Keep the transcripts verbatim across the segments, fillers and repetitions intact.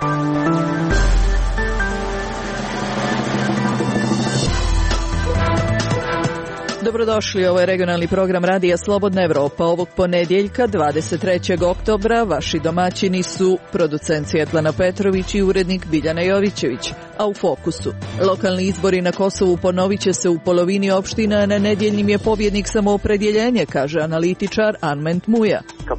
Dobrodošli, ovo je regionalni program Radija Slobodna Evropa. Ovog ponedjeljka, dvadeset trećeg oktobra, vaši domaćini su producent Svjetlana Petrović i urednik Biljana Jovićević. A u fokusu, lokalni izbori na Kosovu ponovit će se u polovini opština, a na nedjeljnim je pobjednik samoopredjeljenje, kaže analitičar Arment Muja.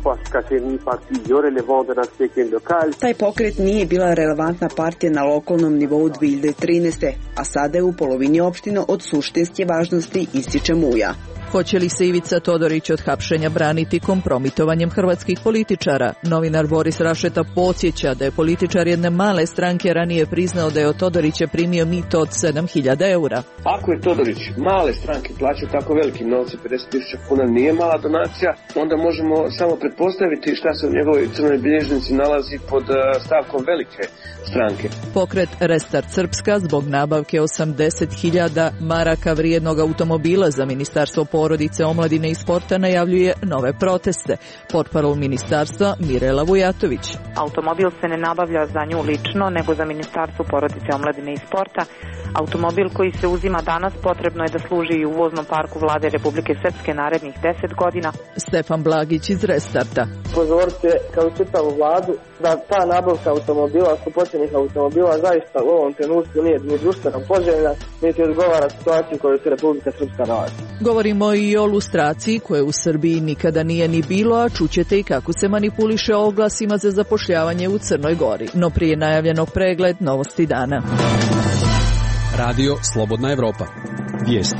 Taj pokret nije bila relevantna partija na lokalnom nivou dvije hiljade trinaeste. a sada je u polovini opština od suštinske važnosti, ističe Muja. Hoće li se Ivica Todorić od hapšenja braniti kompromitovanjem hrvatskih političara? Novinar Boris Rašeta podsjeća da je političar jedne male stranke ranije priznao da je od Todorića primio mito od sedam hiljada eura. Ako je Todorić male stranke plaćao tako veliki novci, pedeset tisuća kuna nije mala donacija, onda možemo samo pretpostaviti šta se u njegovoj crnoj bilježnici nalazi pod stavkom velike stranke. Pokret Restart Srpska zbog nabavke osamdeset hiljada maraka vrijednog automobila za Ministarstvo porodice, omladine i sporta najavljuje nove proteste. Portparol ministarstva Mirela Vujatović. Automobil se ne nabavlja za nju lično, nego za Ministarstvo porodice, omladine i sporta. Automobil koji se uzima danas potrebno je da služi i u voznom parku Vlade Republike Srpske narednih deset godina. Stefan Blagić iz Restarta. Pozorite kao čitavu vladu da ta nabavka automobila, skupocenih automobila zaista u ovom trenutku nije ni društveno poželjna, niti odgovara situaciju koju se Republika Srpska nalazi. Govorimo i o lustraciji koje u Srbiji nikada nije ni bilo, a čućete i kako se manipuliše oglasima za zapošljavanje u Crnoj Gori. No prije najavljenog pregled novosti dana. Radio Slobodna Evropa. Vijesti.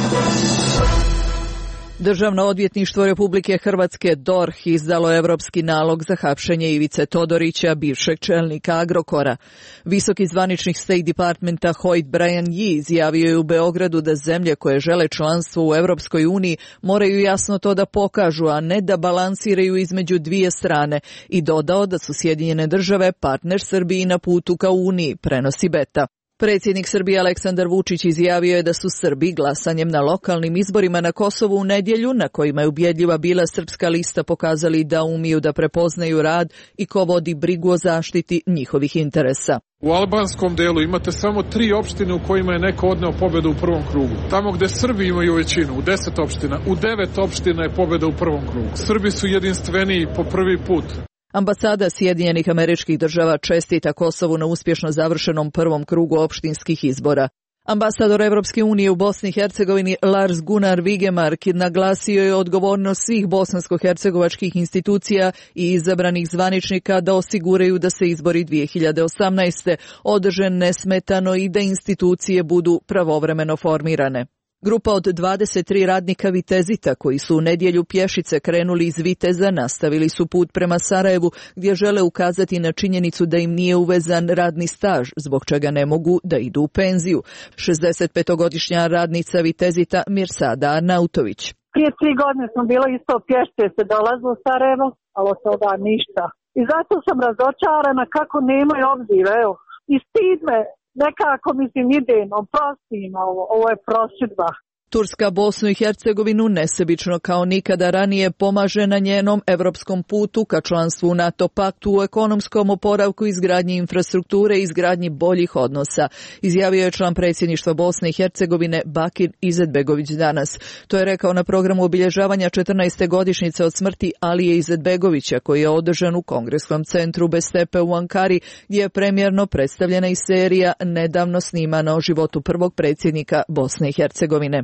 Državno odvjetništvo Republike Hrvatske D O R H izdalo evropski nalog za hapšenje Ivice Todorića, bivšeg čelnika Agrokora. Visoki zvaničnik State Departmenta Hoyt Brian Yee izjavio je u Beogradu da zemlje koje žele članstvo u Europskoj uniji moraju jasno to da pokažu, a ne da balansiraju između dvije strane, i dodao da su Sjedinjene države partner Srbiji na putu ka Uniji, prenosi Beta. Predsjednik Srbije Aleksandar Vučić izjavio je da su Srbi glasanjem na lokalnim izborima na Kosovu u nedjelju, na kojima je ubjedljiva bila Srpska lista, pokazali da umiju da prepoznaju rad i ko vodi brigu o zaštiti njihovih interesa. U albanskom delu imate samo tri opštine u kojima je neko odneo pobedu u prvom krugu. Tamo gdje Srbi imaju većinu, u deset opština, u devet opština je pobjeda u prvom krugu. Srbi su jedinstveniji po prvi put. Ambasada Sjedinjenih Američkih Država čestita Kosovu na uspješno završenom prvom krugu opštinskih izbora. Ambasador Evropske unije u Bosni i Hercegovini Lars Gunnar Vigemark naglasio je odgovornost svih bosansko-hercegovačkih institucija i izabranih zvaničnika da osiguraju da se izbori dvije hiljade osamnaeste održe nesmetano i da institucije budu pravovremeno formirane. Grupa od dvadeset tri radnika Vitezita koji su u nedjelju pješice krenuli iz Viteza nastavili su put prema Sarajevu gdje žele ukazati na činjenicu da im nije uvezan radni staž, zbog čega ne mogu da idu u penziju. šezdesetpetogodišnja radnica Vitezita Mirsada Arnautović. Prije tri godine smo bila isto pješce se dolazilo u Sarajevo, ali od toga ništa. I zato sam razočarana kako nemaju obzir, evo. I stid me. Nekako, mislim, idejno, prostima, ovo, ovo je prosudba. Turska Bosnu i Hercegovinu nesebično kao nikada ranije pomaže na njenom evropskom putu ka članstvu u NATO paktu u ekonomskom oporavku, izgradnji infrastrukture i izgradnji boljih odnosa, izjavio je član predsjedništva Bosne i Hercegovine Bakir Izetbegović danas. To je rekao na programu obilježavanja četrnaeste godišnjice od smrti Alije Izetbegovića, koji je održan u Kongreskom centru Bestepe u Ankari, gdje je premijerno predstavljena i serija nedavno snimana o životu prvog predsjednika Bosne i Hercegovine.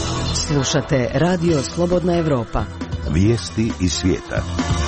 Slušate Radio Slobodna Evropa. Vijesti iz svijeta.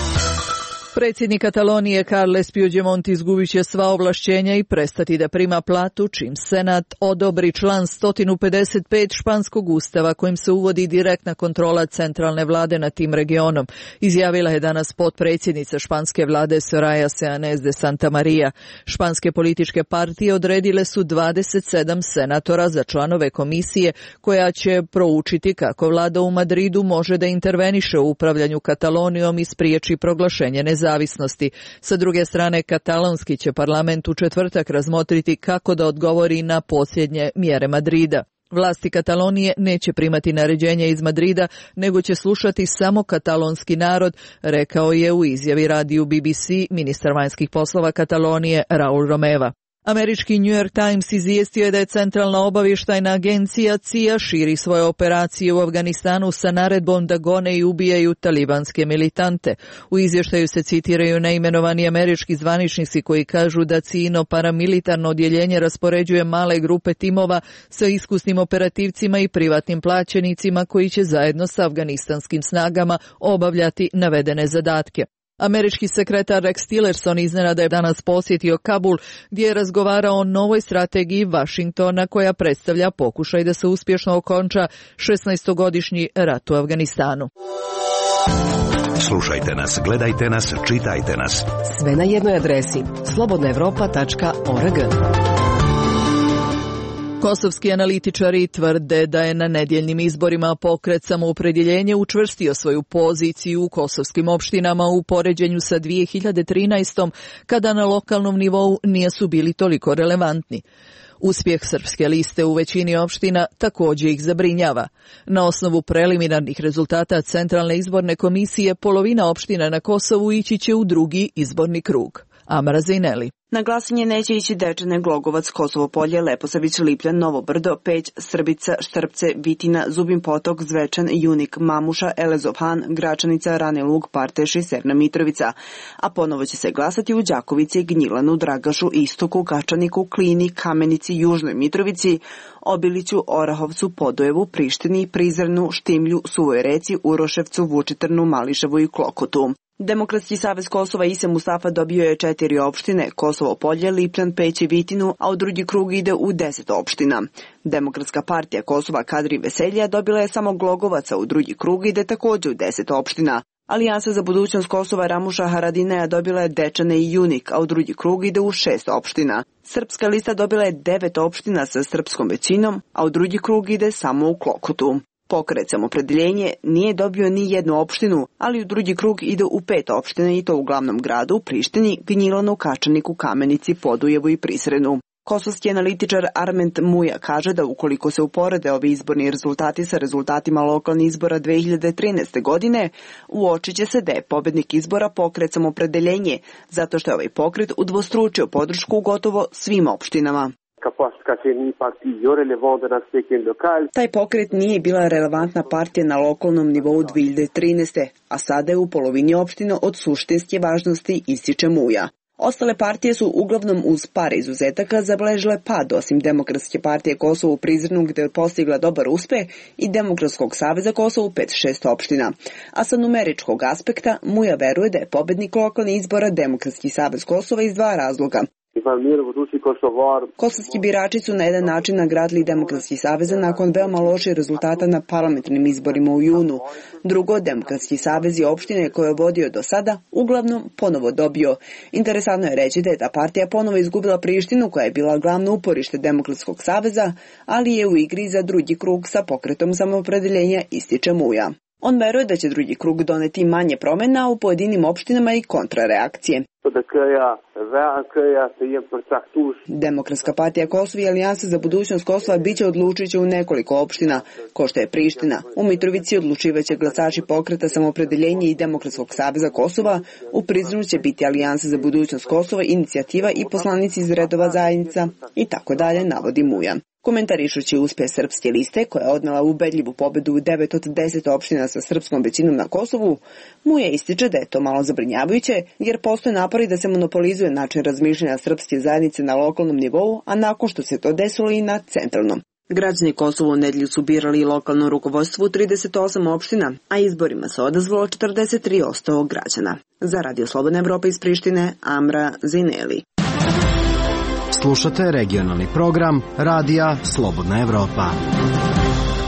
Predsjednik Katalonije Carles Puigdemont izgubit će sva ovlašćenja i prestati da prima platu čim Senat odobri član sto pedeset pet španskog ustava kojim se uvodi direktna kontrola centralne vlade nad tim regionom, izjavila je danas potpredsjednica španske vlade Soraya Sáenz de Santamaría. Španske političke partije odredile su dvadeset sedam senatora za članove komisije koja će proučiti kako vlada u Madridu može da interveniše u upravljanju Katalonijom i spriječi proglašenje nezavisnosti. Zavisnosti. Sa druge strane, katalonski će parlament u četvrtak razmotriti kako da odgovori na posljednje mjere Madrida. Vlasti Katalonije neće primati naređenja iz Madrida, nego će slušati samo katalonski narod, rekao je u izjavi radiju B B C ministar vanjskih poslova Katalonije Raul Romeva. Američki New York Times izvijestio je da je centralna obavještajna agencija C I A širi svoje operacije u Afganistanu sa naredbom da gone i ubijaju talibanske militante. U izvještaju se citiraju neimenovani američki zvaničnici koji kažu da C I A-no paramilitarno odjeljenje raspoređuje male grupe timova sa iskusnim operativcima i privatnim plaćenicima koji će zajedno sa afganistanskim snagama obavljati navedene zadatke. Američki sekretar Rex Tillerson iznenada je danas posjetio Kabul, gdje je razgovarao o novoj strategiji Washingtona koja predstavlja pokušaj da se uspješno okonča šesnaestogodišnji rat u Afganistanu. Slušajte nas, gledajte nas, čitajte nas. Sve na jednoj adresi slobodna evropa tačka org. Kosovski analitičari tvrde da je na nedjeljnim izborima pokret Samoopredjeljenje učvrstio svoju poziciju u kosovskim opštinama u poređenju sa dvije hiljade trinaestom. kada na lokalnom nivou nisu bili toliko relevantni. Uspjeh Srpske liste u većini opština također ih zabrinjava. Na osnovu preliminarnih rezultata Centralne izborne komisije polovina opština na Kosovu ići će u drugi izborni krug. Amara Zejneli. Na glasanje neće ići Dečane, Glogovac, Kosovo Polje, Leposavić, Lipljan, Novo Brdo, Peć, Srbica, Štrpce, Vitina, Zubin Potok, Zvečan, Junik, Mamuša, Elezov Han, Gračanica, Rane Lug, Parteš i Serna Mitrovica. A ponovo će se glasati u Đakovici, Gnjilanu, Dragašu, Istoku, Kačaniku, Klini, Kamenici, Južnoj Mitrovici, Obiliću, Orahovcu, Podojevu, Prištini, Prizrenu, Štimlju, Suvoj Reci, Uroševcu, Vučitrnu, Mališevu i Klokotu. Demokratski savez Kosova Ise Mustafa dobio je četiri opštine, Kosovo Polje, Lipljan, Peć i Vitinu, a u drugi krug ide u deset opština. Demokratska partija Kosova Kadri Veselja dobila je samo Glogovaca, u drugi krug ide također u deset opština. Alijansa za budućnost Kosova Ramuša Haradineja dobila je Dečane i Junik, a u drugi krug ide u šest opština. Srpska lista dobila je devet opština sa srpskom većinom, a u drugi krug ide samo u Klokotu. Pokret Samoopredjeljenje nije dobio ni jednu opštinu, ali u drugi krug ide u pet opština i to u glavnom gradu, Prištini, Gnjilanu, Kačaniku, Kamenici, Podujevu i Prizrenu. Kosovski analitičar Arment Muja kaže da ukoliko se uporede ovi izborni rezultati sa rezultatima lokalnih izbora dvije hiljade trinaeste. godine, uočit će se da je pobednik izbora Pokret Samoopredjeljenje, zato što je ovaj pokret udvostručio podršku u gotovo svim opštinama. Taj pokret nije bila relevantna partija na lokalnom nivou dvije hiljade trinaeste. a sada je u polovini opština od suštinske važnosti, ističe Muja. Ostale partije su uglavnom uz par izuzetaka zabeležile pad, osim Demokratske partije Kosovo u Prizrenu gdje je postigla dobar uspeh i Demokratskog saveza Kosovo u pet šest opština. A sa numeričkog aspekta Muja veruje da je pobednik lokalnih izbora Demokratski savez Kosova iz dva razloga. Kosovski birači su na jedan način nagradili Demokratski savez nakon veoma loših rezultata na parlamentarnim izborima u junu. Drugo, Demokratski savez i opštine koje je vodio do sada uglavnom ponovo dobio. Interesantno je reći da je ta partija ponovo izgubila Prištinu koja je bila glavno uporište Demokratskog saveza, ali je u igri za drugi krug sa Pokretom Samoopredjeljenja, ističe Muja. On veruje da će drugi krug doneti manje promjena u pojedinim opštinama i kontrareakcije. Demokratska partija Kosova i Alijansa za budućnost Kosova biće odlučiće u nekoliko opština, ko što je Priština. U Mitrovici odlučivaće glasači Pokreta Samoopredjeljenja i Demokratskog saveza Kosova, u Prizrenu će biti Alijansa za budućnost Kosova, Inicijativa i poslanici iz redova zajednica i tako dalje, navodi Muja. Komentarišući uspjeh Srpske liste, koja je odnela ubedljivu pobedu u devet od deset opština sa srpskom većinom na Kosovu, Muja ističe da je to malo zabrinjavajuće, jer postoje napori da se monopolizuje način razmišljanja srpske zajednice na lokalnom nivou, a nakon što se to desilo i na centralnom. Građani Kosova u nedjelju su birali i lokalno rukovodstvo u trideset osam opština, a izborima se odazvalo četrdeset tri posto građana. Za Radio Slobodna Evropa iz Prištine, Amra Zejneli. Slušate regionalni program Radija Slobodna Evropa.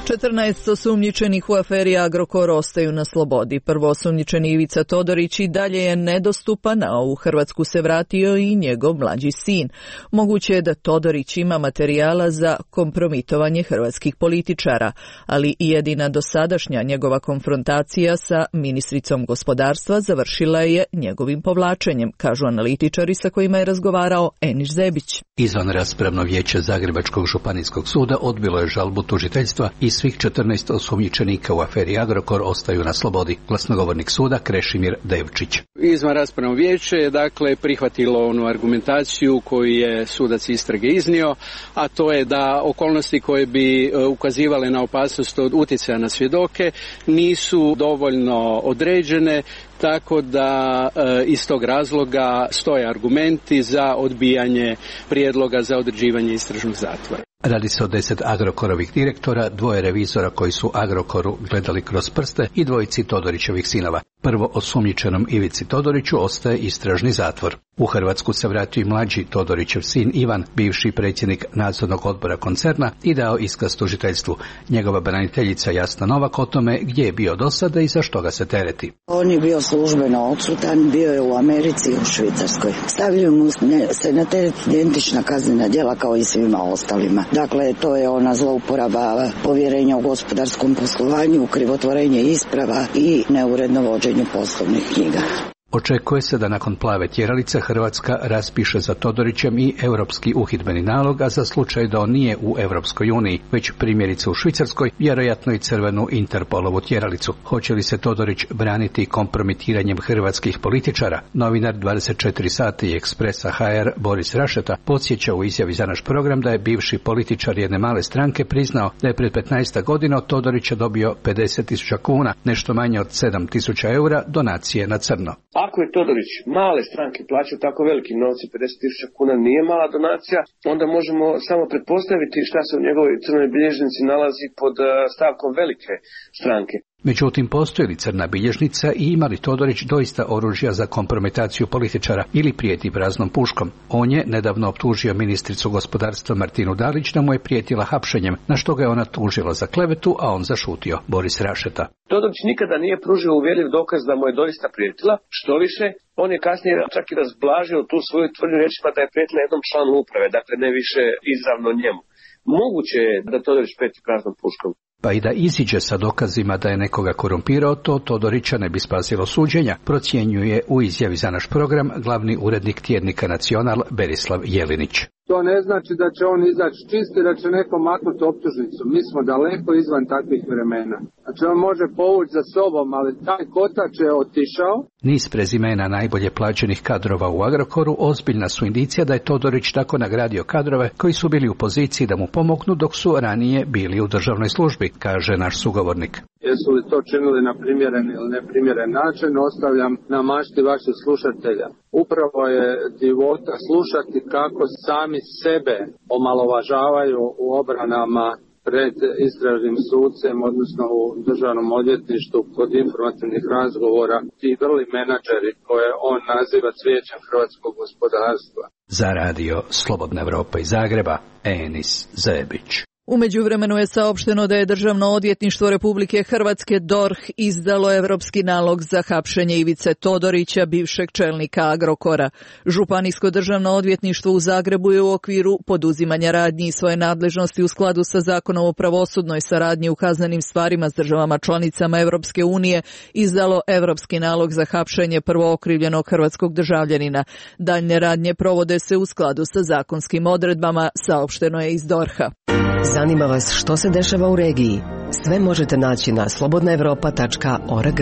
četrnaest osumnjičenih u aferi Agrokor ostaju na slobodi. Prvo osumnjičeni Ivica Todorić i dalje je nedostupan, a u Hrvatsku se vratio i njegov mlađi sin. Moguće je da Todorić ima materijala za kompromitovanje hrvatskih političara, ali i jedina dosadašnja njegova konfrontacija sa ministricom gospodarstva završila je njegovim povlačenjem, kažu analitičari sa kojima je razgovarao Enis Zebić. Izvanraspravno vijeće Zagrebačkog županijskog suda odbilo je žalbu tužiteljstva i svih četrnaest osumnjičenika u aferi Agrokor ostaju na slobodi. Glasnogovornik suda Krešimir Devčić. Izvanraspravno vijeće je dakle prihvatilo onu argumentaciju koju je sudac istrage iznio, a to je da okolnosti koje bi ukazivale na opasnost od utjecaja na svjedoke nisu dovoljno određene, tako da e, iz tog razloga stoje argumenti za odbijanje prijedloga za određivanje istražnog zatvora. Radi se o deset Agrokorovih direktora, dvoje revizora koji su Agrokoru gledali kroz prste i dvojici Todorićevih sinova. Prvo osumnjičenom Ivici Todoriću ostaje istražni zatvor. U Hrvatsku se vratio i mlađi Todorićev sin Ivan, bivši predsjednik nadzornog odbora koncerna, i dao iskaz tužiteljstvu. Njegova braniteljica Jasna Novak o tome gdje je bio do sada i za što ga se tereti. On je bio službeno odsutan, bio je u Americi i u Švicarskoj. Stavljaju mu se na teret identična kaznena djela kao i svima ostalima. Dakle, to je ona zlouporaba povjerenja u gospodarskom poslovanju, krivotvorenje isprava i neuredno vođenje poslovnih knjiga. Očekuje se da nakon plave tjeralice Hrvatska raspiše za Todorićem i europski uhidbeni nalog, a za slučaj da on nije u Europskoj uniji, već primjerice u Švicarskoj, vjerojatno i crvenu Interpolovu tjeralicu. Hoće li se Todorić braniti kompromitiranjem hrvatskih političara? Novinar dvadeset četiri sata i Ekspresa ha er Boris Rašeta podsjeća u izjavi za naš program da je bivši političar jedne male stranke priznao da je pred petnaest godina od Todorića dobio pedeset tisuća kuna, nešto manje od sedam tisuća eura, donacije na crno. Ako je Todorić male stranke plaćao tako veliki novci, pedeset tisuća kuna nije mala donacija, onda možemo samo pretpostaviti šta se u njegovoj crnoj bilježnici nalazi pod stavkom velike stranke. Međutim, postoji li crna bilježnica i ima li Todorić doista oružja za kompromitaciju političara ili prijeti praznom puškom? On je nedavno optužio ministricu gospodarstva Martinu Dalić da mu je prijetila hapšenjem, na što ga je ona tužila za klevetu, a on zašutio. Boris Rašeta. Todorić nikada nije pružio uvjerljiv dokaz da mu je doista prijetila, što više, on je kasnije čak i razblažio tu svoju tvrdnju rečima da je prijetila jednom članu uprave, dakle ne više izravno njemu. Moguće je da Todorić prijeti praznom puškom. Pa i da iziđe sa dokazima da je nekoga korumpirao, to Todorića ne bi spasilo suđenja, procjenjuje u izjavi za naš program glavni urednik tjednika Nacional Berislav Jelinić. To ne znači da će on izaći čisti, da će neko maknuti optužnicu. Mi smo daleko izvan takvih vremena. Znači on može povući za sobom, ali taj kotač je otišao. Niz prezimena najbolje plaćenih kadrova u Agrokoru ozbiljna su indicija da je Todorić tako nagradio kadrove koji su bili u poziciji da mu pomognu dok su ranije bili u državnoj službi, kaže naš sugovornik. Jesu li to činili na primjeren ili neprimjeren način, ostavljam na mašti vaših slušatelja. Upravo je divota slušati kako sami sebe omalovažavaju u obranama pred istražnim sucem, odnosno u državnom odvjetništvu kod informativnih razgovora, ti vrli menadžeri koje on naziva cvijećem hrvatskog gospodarstva. Za radio Slobodna Evropa iz Zagreba, Enis Zebić. U međuvremenu je saopšteno da je Državno odvjetništvo Republike Hrvatske D O R H izdalo europski nalog za hapšenje Ivice Todorića, bivšeg čelnika Agrokora. Županijsko državno odvjetništvo u Zagrebu je u okviru poduzimanja radnji i svoje nadležnosti u skladu sa Zakonom o pravosudnoj saradnji u kaznenim stvarima s državama članicama Europske unije izdalo europski nalog za hapšenje prvookrivljenog hrvatskog državljanina. Daljnje radnje provode se u skladu sa zakonskim odredbama, saopšteno je iz D O R H-a. Zanima vas što se dešava u regiji? Sve možete naći na slobodna evropa tačka org.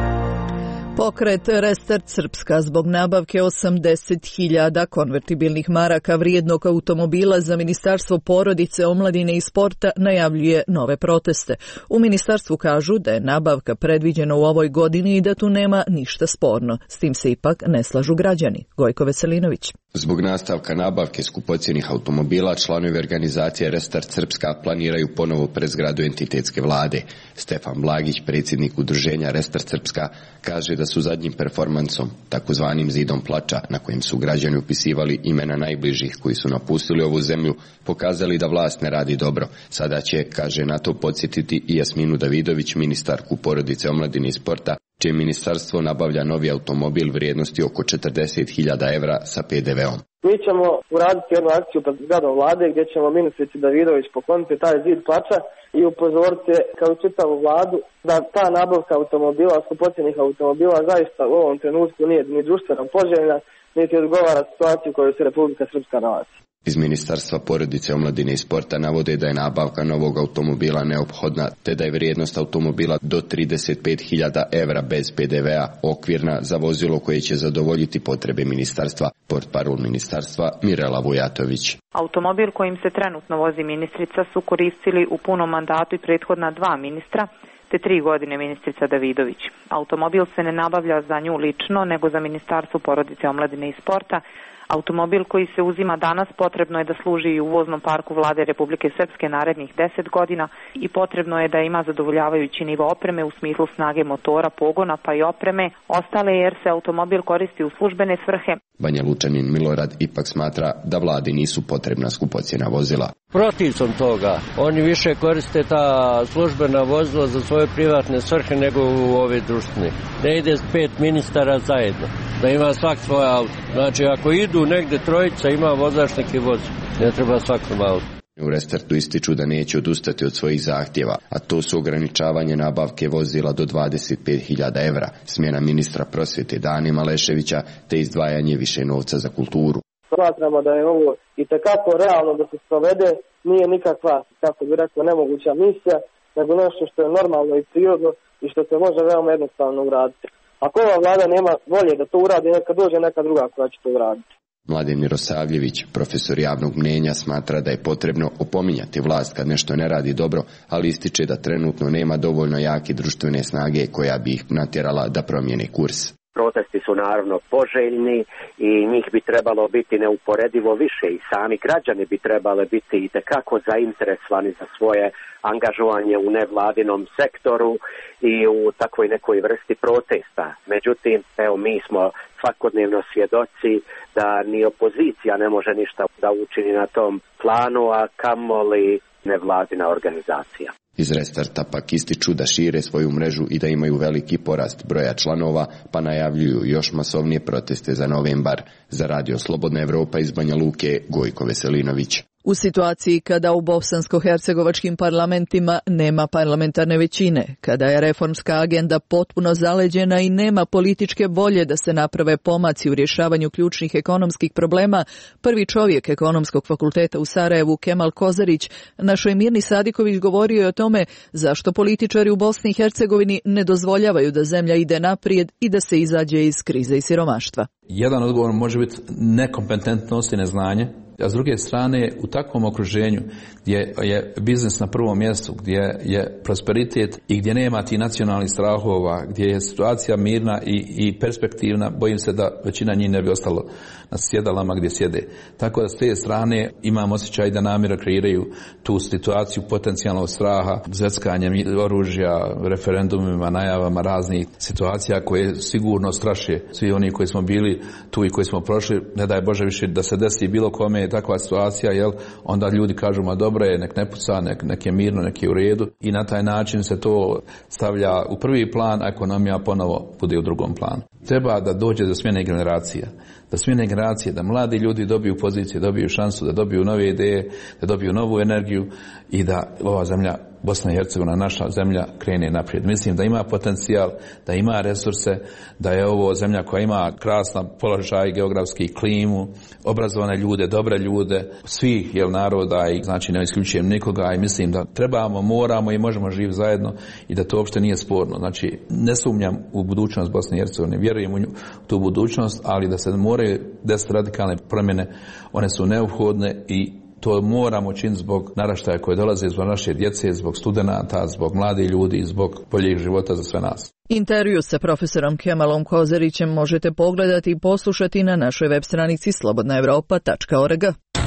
Pokret Restart Srpska zbog nabavke osamdeset hiljada konvertibilnih maraka vrijednog automobila za Ministarstvo porodice, omladine i sporta najavljuje nove proteste. U ministarstvu kažu da je nabavka predviđena u ovoj godini i da tu nema ništa sporno. S tim se ipak ne slažu građani. Gojko Veselinović. Zbog nastavka nabavke skupocjenih automobila, članovi organizacije Restart Srpska planiraju ponovo prezgradu entitetske vlade. Stefan Blagić, predsjednik udruženja Restart Srpska, kaže da su zadnjim performansom, takozvanim zidom plača, na kojem su građani upisivali imena najbližih koji su napustili ovu zemlju, pokazali da vlast ne radi dobro. Sada će, kaže, na to podsjetiti i Jasminu Davidović, ministarku porodice, omladine i sporta, čije ministarstvo nabavlja novi automobil vrijednosti oko četrdeset hiljada evra sa pe de veom. Mi ćemo uraditi jednu akciju pred zgradom vlade gdje ćemo ministrici Davidović pokloniti taj zid plača i upozoriti kao čitavu vladu da ta nabavka automobila, skupocjenih automobila zaista u ovom trenutku nije ni društveno poželjna, niti odgovara situaciju koju se Republika Srpska nalazi. Iz Ministarstva porodice, omladine i sporta navode da je nabavka novog automobila neophodna, te da je vrijednost automobila do trideset pet hiljada evra bez pe de vea okvirna za vozilo koje će zadovoljiti potrebe ministarstva. Portparol ministarstva Mirela Vujatović. Automobil kojim se trenutno vozi ministrica su koristili u punom mandatu i prethodna dva ministra, te tri godine ministrica Davidović. Automobil se ne nabavlja za nju lično, nego za Ministarstvo porodice, omladine i sporta. Automobil koji se uzima danas potrebno je da služi i u voznom parku vlade Republike Srpske narednih deset godina i potrebno je da ima zadovoljavajući nivo opreme u smislu snage motora, pogona pa i opreme, ostale jer se automobil koristi u službene svrhe. Banja Lučanin Milorad ipak smatra da vladi nisu potrebna skupocjena vozila. Protiv sam toga. Oni više koriste ta službena vozila za svoje privatne svrhe nego u ove društvene. Ne ide pet ministara zajedno, da ima svak svoj auto. Znači ako idu negde trojica, ima vozač neki voz. Ne treba svakom auto. U Restartu ističu da neće odustati od svojih zahtjeva, a to su ograničavanje nabavke vozila do dvadeset pet hiljada evra, smjena ministra prosvjete Dane Maleševića te izdvajanje više novca za kulturu. Smatramo da je ovo i tekako realno da se sprovede, nije nikakva, kako bi rekao, nemoguća misija, nego nešto što je normalno i prirodno i što se može veoma jednostavno uraditi. Ako ova vlada nema volje da to uradi, neka dođe neka druga koja će to uraditi. Mladen Mirosavljević, profesor javnog mnjenja, smatra da je potrebno opominjati vlast kad nešto ne radi dobro, ali ističe da trenutno nema dovoljno jake društvene snage koja bi ih natjerala da promijene kurs. Protesti su naravno poželjni i njih bi trebalo biti neuporedivo više i sami građani bi trebali biti itekako zainteresovani za svoje angažovanje u nevladinom sektoru i u takvoj nekoj vrsti protesta. Međutim, evo mi smo svakodnevno svjedoci da ni opozicija ne može ništa da učini na tom planu, a kamoli nevladina organizacija. Iz Restarta pak ističu da šire svoju mrežu i da imaju veliki porast broja članova, pa najavljuju još masovnije proteste za novembar. Za Radio Slobodna Evropa iz Banja Luke, Gojko Veselinović. U situaciji kada u bosansko-hercegovačkim parlamentima nema parlamentarne većine, kada je reformska agenda potpuno zaleđena i nema političke volje da se naprave pomaci u rješavanju ključnih ekonomskih problema, prvi čovjek Ekonomskog fakulteta u Sarajevu, Kemal Kozarić, našoj Mirni Sadiković govorio je o tome zašto političari u Bosni i Hercegovini ne dozvoljavaju da zemlja ide naprijed i da se izađe iz krize i siromaštva. Jedan odgovor može biti nekompetentnost i neznanje, a s druge strane u takvom okruženju gdje je biznis na prvom mjestu, gdje je prosperitet i gdje nema ti nacionalnih strahova, gdje je situacija mirna i, i perspektivna, bojim se da većina njih ne bi ostalo na sjedalama gdje sjede. Tako da s te strane imam osjećaj da namjerno kreiraju tu situaciju potencijalnog straha, zveckanjem oružja, referendumima, najavama raznih situacija koje sigurno straše svi oni koji smo bili tu i koji smo prošli. Ne daj Bože više da se desi bilo kome takva situacija, jel, onda ljudi kažu ma dobro je, nek ne puca, nek, nek je mirno, nek je u redu i na taj način se to stavlja u prvi plan, a ekonomija ponovo bude u drugom planu. Treba da dođe do smjene generacija, da smjene generacije, da mladi ljudi dobiju poziciju, dobiju šansu, da dobiju nove ideje, da dobiju novu energiju i da ova zemlja, Bosna i Hercegovina, naša zemlja, krene naprijed. Mislim da ima potencijal, da ima resurse, da je ovo zemlja koja ima krasan položaj, geografski, klimu, obrazovane ljude, dobre ljude, svih jel, naroda i znači ne isključujem nikoga i mislim da trebamo, moramo i možemo živjeti zajedno i da to uopšte nije sporno. Znači ne sumnjam u budućnost Bosne i Hercegovine, vjerujem u nju, tu budućnost, ali da se moraju desiti radikalne promjene, one su neophodne i To moramo činiti zbog naraštaja koje dolaze, zbog naše djece, zbog studenata, zbog mladih ljudi, zbog boljeg života za sve nas. Intervju sa profesorom Kemalom Kozarićem možete pogledati i poslušati na našoj web stranici slobodna evropa tačka org.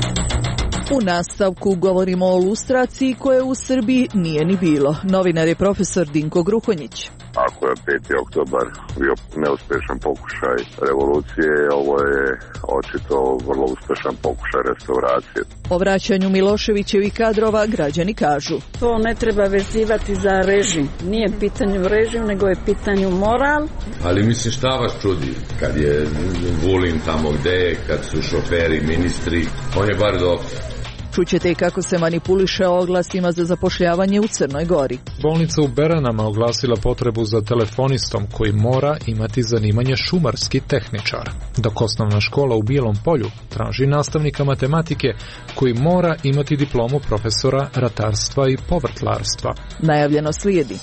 U nastavku govorimo o lustraciji koje u Srbiji nije ni bilo. Novinar je profesor Dinko Gruhonjić. Ako je peti oktobar bio neuspešan pokušaj revolucije, ovo je očito vrlo uspešan pokušaj restauracije. O vraćanju Miloševićevih kadrova građani kažu: to ne treba vezivati za režim. Nije pitanju režim, nego je pitanju moral. Ali mislim, šta vas čudi kad je Vulin tamo gde je, kad su šoferi, ministri, on je bar dobro. Čućete i kako se manipuliše oglasima za zapošljavanje u Crnoj Gori. Bolnica u Beranama oglasila potrebu za telefonistom koji mora imati zanimanje šumarski tehničar, dok osnovna škola u Bijelom Polju traži nastavnika matematike koji mora imati diplomu profesora ratarstva i povrtlarstva. Najavljeno slijedi.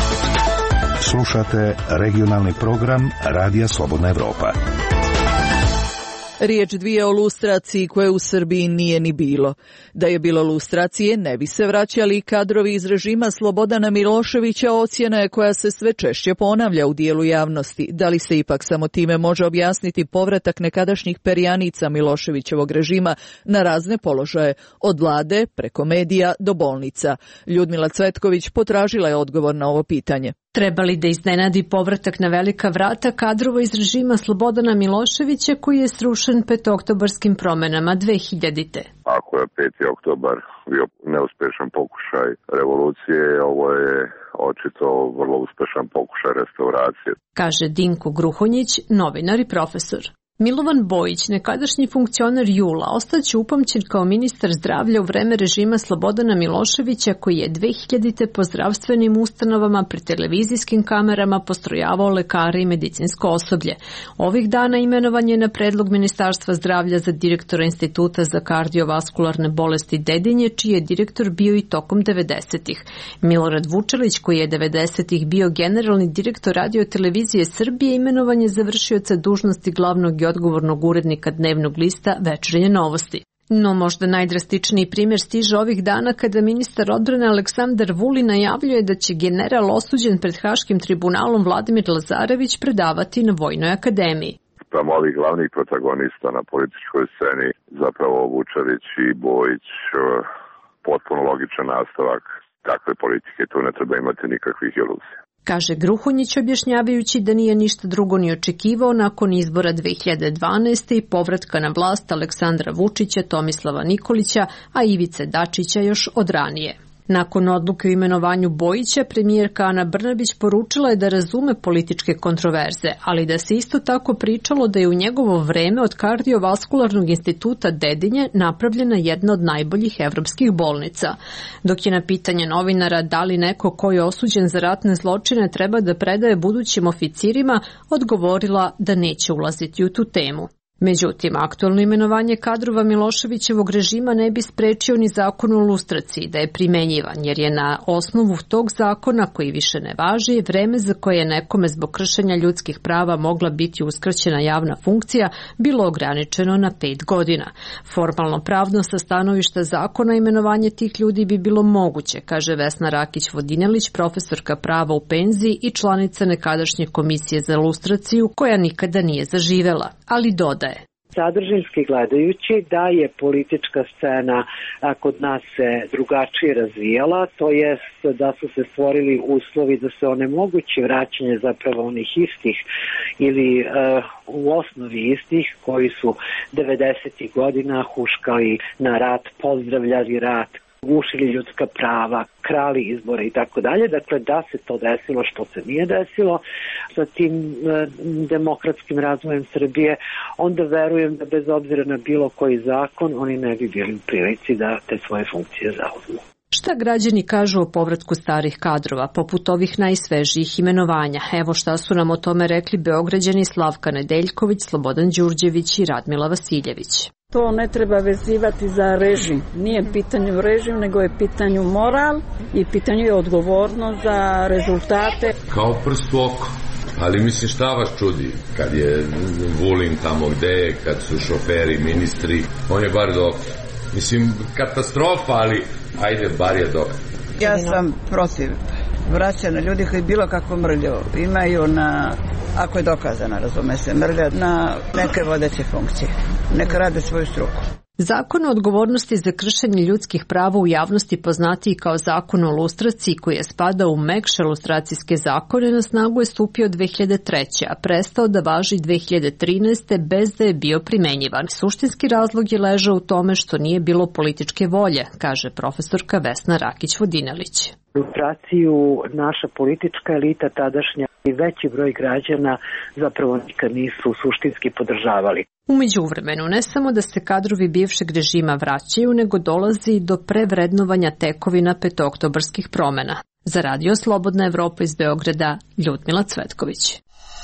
Slušate regionalni program Radija Slobodna Evropa. Riječ dvije o lustraciji koje u Srbiji nije ni bilo. Da je bilo lustracije, ne bi se vraćali kadrovi iz režima Slobodana Miloševića, ocjena je koja se sve češće ponavlja u dijelu javnosti. Da li se ipak samo time može objasniti povratak nekadašnjih perjanica Miloševićevog režima na razne položaje, od vlade preko medija do bolnica? Ljudmila Cvetković potražila je odgovor na ovo pitanje. Treba li da iznenadi povratak na velika vrata kadrova iz režima Slobodana Miloševića koji je srušen petooktobarskim promenama dve hiljadite. Ako je peti oktobar bio neuspešan pokušaj revolucije, ovo je očito vrlo uspešan pokušaj restauracije, kaže Dinko Gruhonjić, novinar i profesor. Milovan Bojić, nekadašnji funkcioner Jula, ostaće upamćen kao ministar zdravlja u vreme režima Slobodana Miloševića koji je dve hiljadite po zdravstvenim ustanovama pred televizijskim kamerama postrojavao lekare i medicinsko osoblje. Ovih dana imenovan je na predlog Ministarstva zdravlja za direktora Instituta za kardiovaskularne bolesti Dedinje, čiji je direktor bio i tokom devedesetih. Milorad Vučelić, koji je devedesetih bio generalni direktor Radio-televizije Srbije, imenovan je za vršioca dužnosti glavnog i odgovornog urednika dnevnog lista Večernje novosti. No možda najdrastičniji primjer stiže ovih dana kada ministar odbrane Aleksandar Vulin najavljuje da će general osuđen pred Haškim tribunalom Vladimir Lazarević predavati na Vojnoj akademiji. Tamo ovih glavnih protagonista na političkoj sceni, zapravo Vučelić i Bojić, potpuno logičan nastavak takve politike, tu ne treba imati nikakvih iluzija. Kaže Gruhonjić, objašnjavajući da nije ništa drugo ni očekivao nakon izbora dve hiljade dvanaeste. i povratka na vlast Aleksandra Vučića, Tomislava Nikolića, a Ivice Dačića još od ranije. Nakon odluke o imenovanju Bojića, premijerka Ana Brnabić poručila je da razume političke kontroverze, ali da se isto tako pričalo da je u njegovo vreme od kardiovaskularnog instituta Dedinje napravljena jedna od najboljih evropskih bolnica. Dok je na pitanje novinara da li neko ko je osuđen za ratne zločine treba da predaje budućim oficirima, odgovorila da neće ulaziti u tu temu. Međutim, aktualno imenovanje kadrova Miloševićevog režima ne bi sprečio ni zakon o lustraciji da je primenjivan, jer je na osnovu tog zakona, koji više ne važi, vreme za koje je nekome zbog kršenja ljudskih prava mogla biti uskraćena javna funkcija bilo ograničeno na pet godina. Formalno pravno sa stanovišta zakona imenovanje tih ljudi bi bilo moguće, kaže Vesna Rakić-Vodinelić, profesorka prava u penziji i članica nekadašnje komisije za lustraciju, koja nikada nije zaživela, ali dodaje. Sadržinski gledajući da je politička scena kod nas se drugačije razvijala, to jest da su se stvorili uslovi da se onemogući vraćanje zapravo onih istih ili uh, u osnovi istih koji su devedesetih godina huškali na rat, pozdravljali rat, gušili ljudska prava, krali izbore i tako dalje. Dakle, da se to desilo, što se nije desilo sa tim e, demokratskim razvojem Srbije, onda verujem da bez obzira na bilo koji zakon, oni ne bi bili u prilici da te svoje funkcije zauzmu. Šta građani kažu o povratku starih kadrova, poput ovih najsvežijih imenovanja? Evo šta su nam o tome rekli Beograđani Slavka Nedeljković, Slobodan Đurđević i Radmila Vasiljević. To ne treba vezivati za režim. Nije pitanju režim, nego je pitanju moral i pitanju je odgovornost za rezultate. Kao prst u oko. Ali mislim, šta vas čudi kad je Vulin tamo gde je, kad su šoferi, ministri, on je bar doktor. Mislim, katastrofa, ali ajde, bar je dobro. Ja sam protiv vraćanja ljudi koji bilo kako mrlju imaju na, ako je dokazano, razume se, mrlja na neke vodeće funkcije. Neka rade svoju struku. Zakon o odgovornosti za kršenje ljudskih prava u javnosti, poznatiji kao zakon o lustraciji, koji je spadao u mekše lustracijske zakone, na snagu je stupio dve hiljade treće. a prestao da važi dve hiljade trinaeste. bez da je bio primenjivan. Suštinski razlog je ležao u tome što nije bilo političke volje, kaže profesorka Vesna Rakić-Vodinelić. Lustraciju naša politička elita tadašnja i veći broj građana zapravo nikad nisu suštinski podržavali. U međuvremenu, ne samo da se kadrovi bivšeg režima vraćaju, nego dolazi do prevrednovanja tekovina petooktobarskih promena. Za Radio Slobodna Evropa iz Beograda, Ljudmila Cvetković.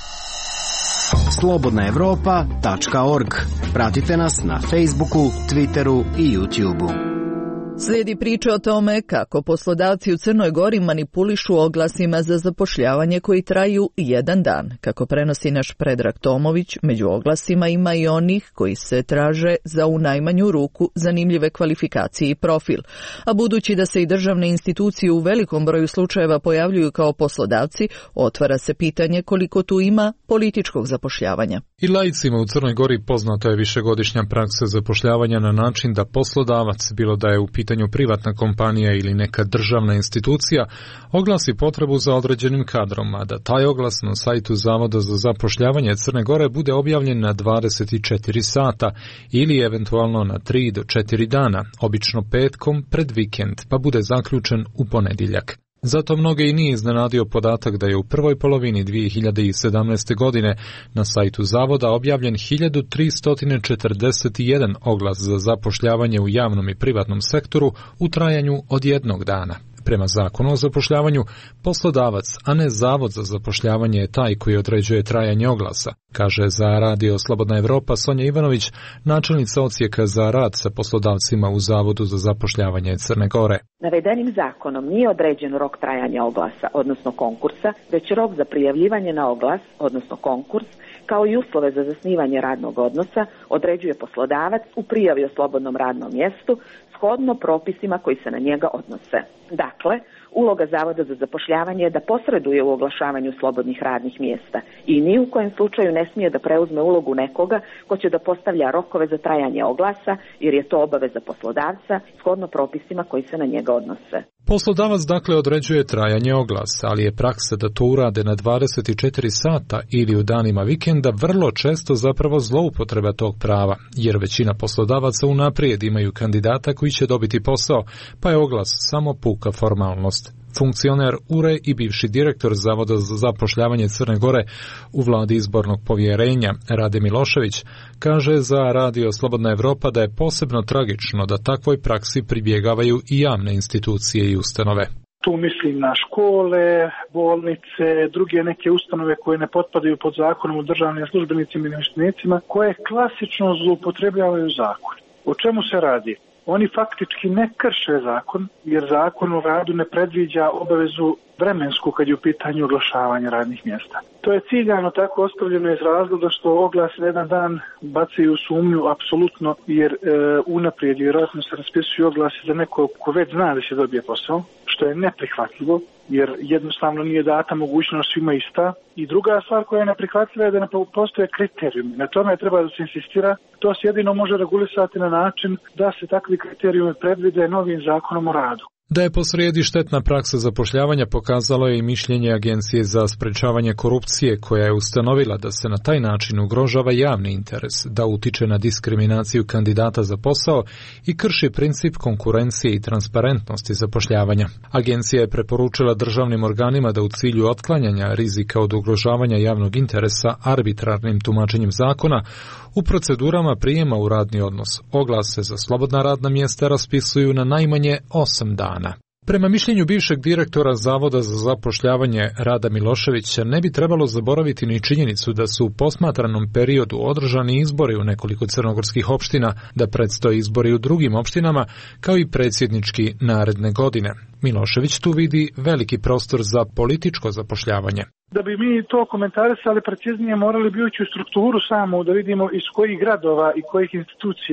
slobodna evropa tačka org. Pratite nas na Facebooku, Twitteru i YouTubeu. Slijedi priča o tome kako poslodavci u Crnoj Gori manipulišu oglasima za zapošljavanje koji traju jedan dan. Kako prenosi naš Predrag Tomović, među oglasima ima i onih koji se traže za u najmanju ruku zanimljive kvalifikacije i profil. A budući da se i državne institucije u velikom broju slučajeva pojavljuju kao poslodavci, otvara se pitanje koliko tu ima političkog zapošljavanja. I laicima u Crnoj Gori poznata je višegodišnja praksa zapošljavanja na način da poslodavac, bilo da je u pitanju privatna kompanija ili neka državna institucija, oglasi potrebu za određenim kadrom, a da taj oglas na sajtu Zavoda za zapošljavanje Crne Gore bude objavljen na dvadeset četiri sata ili eventualno na tri do četiri dana, obično petkom pred vikend, pa bude zaključen u ponedjeljak. Zato mnoge i nije iznenadio podatak da je u prvoj polovini dvije hiljade sedamnaeste. godine na sajtu Zavoda objavljen hiljadu tristo četrdeset jedan oglas za zapošljavanje u javnom i privatnom sektoru u trajanju od jednog dana. Prema zakonu o zapošljavanju, poslodavac, a ne Zavod za zapošljavanje je taj koji određuje trajanje oglasa, kaže za Radio Slobodna Evropa Sonja Ivanović, načelnica odsjeka za rad sa poslodavcima u Zavodu za zapošljavanje Crne Gore. Navedenim zakonom nije određen rok trajanja oglasa, odnosno konkursa, već rok za prijavljivanje na oglas, odnosno konkurs, kao i uslove za zasnivanje radnog odnosa određuje poslodavac u prijavi o slobodnom radnom mjestu shodno propisima koji se na njega odnose. Dakle, uloga Zavoda za zapošljavanje je da posreduje u oglašavanju slobodnih radnih mjesta i ni u kojem slučaju ne smije da preuzme ulogu nekoga ko će da postavlja rokove za trajanje oglasa, jer je to obaveza poslodavca shodno propisima koji se na njega odnose. Poslodavac dakle određuje trajanje oglasa, ali je praksa da to urade na dvadeset četiri sata ili u danima vikenda vrlo često zapravo zloupotreba tog prava, jer većina poslodavaca unaprijed imaju kandidata koji će dobiti posao, pa je oglas samo puka formalnost. Funkcioner U R E i bivši direktor Zavoda za zapošljavanje Crne Gore u vladi izbornog povjerenja Rade Milošević kaže za Radio Slobodna Evropa da je posebno tragično da takvoj praksi pribjegavaju i javne institucije i ustanove. Tu mislim na škole, bolnice, druge neke ustanove koje ne potpadaju pod zakonom o državnim službenicima i namještenicima, koje klasično zloupotrebljavaju zakon. O čemu se radi? Oni faktički ne krše zakon, jer zakon o radu ne predviđa obavezu vremensku kad je u pitanju oglašavanja radnih mjesta. To je ciljano tako ostavljeno iz razloga što oglas na jedan dan bacaju sumnju apsolutno, jer e, unaprijed vjerojatno se raspisuju oglasi za nekog ko već zna da će dobije posao, što je neprihvatljivo, jer jednostavno nije data mogućnost svima ista. I druga stvar koja je neprihvatljiva je da ne postoje kriterijumi. Na tome treba da se insistira. To se jedino može regulisati na način da se takvi kriterijumi predvide novim zakonom o radu. Da je posrijedi štetna praksa zapošljavanja pokazalo je i mišljenje Agencije za sprečavanje korupcije, koja je ustanovila da se na taj način ugrožava javni interes, da utiče na diskriminaciju kandidata za posao i krši princip konkurencije i transparentnosti zapošljavanja. Agencija je preporučila državnim organima da u cilju otklanjanja rizika od ugrožavanja javnog interesa arbitrarnim tumačenjem zakona u procedurama prijema u radni odnos oglase za slobodna radna mjesta raspisuju na najmanje osam dana. Prema mišljenju bivšeg direktora Zavoda za zapošljavanje Rada Miloševića ne bi trebalo zaboraviti ni činjenicu da su u posmatranom periodu održani izbori u nekoliko crnogorskih opština, da predstoje izbori u drugim opštinama, kao i predsjednički naredne godine. Milošević tu vidi veliki prostor za političko zapošljavanje. Da bi mi to komentarisali preciznije, morali bi ući u strukturu samo da vidimo iz kojih gradova i kojih institucija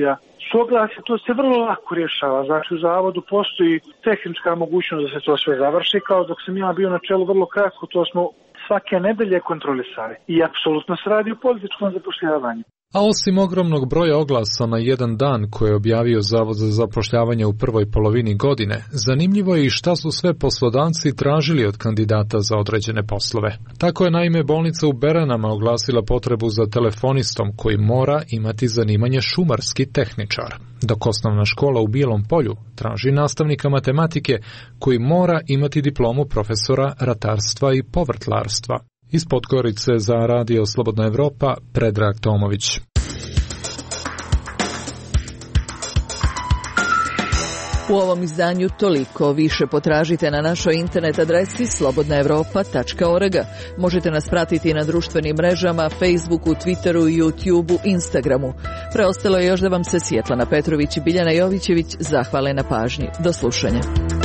S oglasjem to se vrlo lako rješava, znači u zavodu postoji tehnička mogućnost da se to sve završi, kao dok sam ja bio na čelu vrlo kratko, to smo svake nedelje kontrolisali i apsolutno se radi o političkom zapošljavanju. A osim ogromnog broja oglasa na jedan dan koje je objavio Zavod za zapošljavanje u prvoj polovini godine, zanimljivo je i šta su sve poslodavci tražili od kandidata za određene poslove. Tako je naime bolnica u Beranama oglasila potrebu za telefonistom koji mora imati zanimanje šumarski tehničar, dok osnovna škola u Bijelom Polju traži nastavnika matematike koji mora imati diplomu profesora ratarstva i povrtlarstva. Iz Podgorice za Radio Slobodna Evropa, Predrag Tomović. U ovom izdanju toliko. Više potražite na našoj internet adresi slobodna evropa tačka org. Možete nas pratiti na društvenim mrežama, Facebooku, Twitteru, YouTubeu, Instagramu. Preostalo je još da vam se Svjetlana Petrović i Biljana Jovićević zahvale na pažnji. Do slušanja.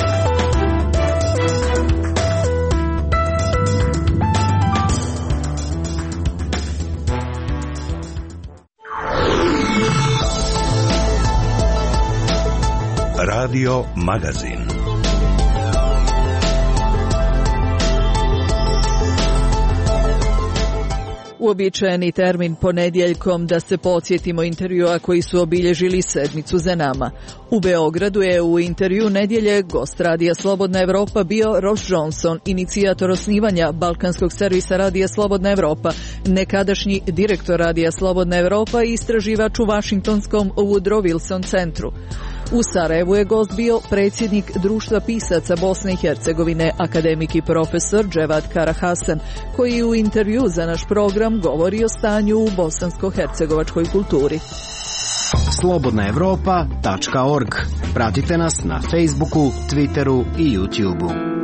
Radio Magazin. Uobičajeni termin ponedjeljkom da se podsjetimo intervjua koji su obilježili sedmicu za nama. U Beogradu je u intervju nedjelje gost Radija Slobodna Evropa bio Ross Johnson, inicijator osnivanja balkanskog servisa Radija Slobodna Evropa, nekadašnji direktor Radija Slobodna Evropa i istraživač u Vašingtonskom Woodrow Wilson centru. U Sarajevu je gost bio predsjednik Društva pisaca Bosne i Hercegovine, akademik i profesor Dževad Karahasan, koji u intervju za naš program govori o stanju u bosansko-hercegovačkoj kulturi. slobodna evropa tačka org. Pratite nas na Facebooku, Twitteru i YouTubeu.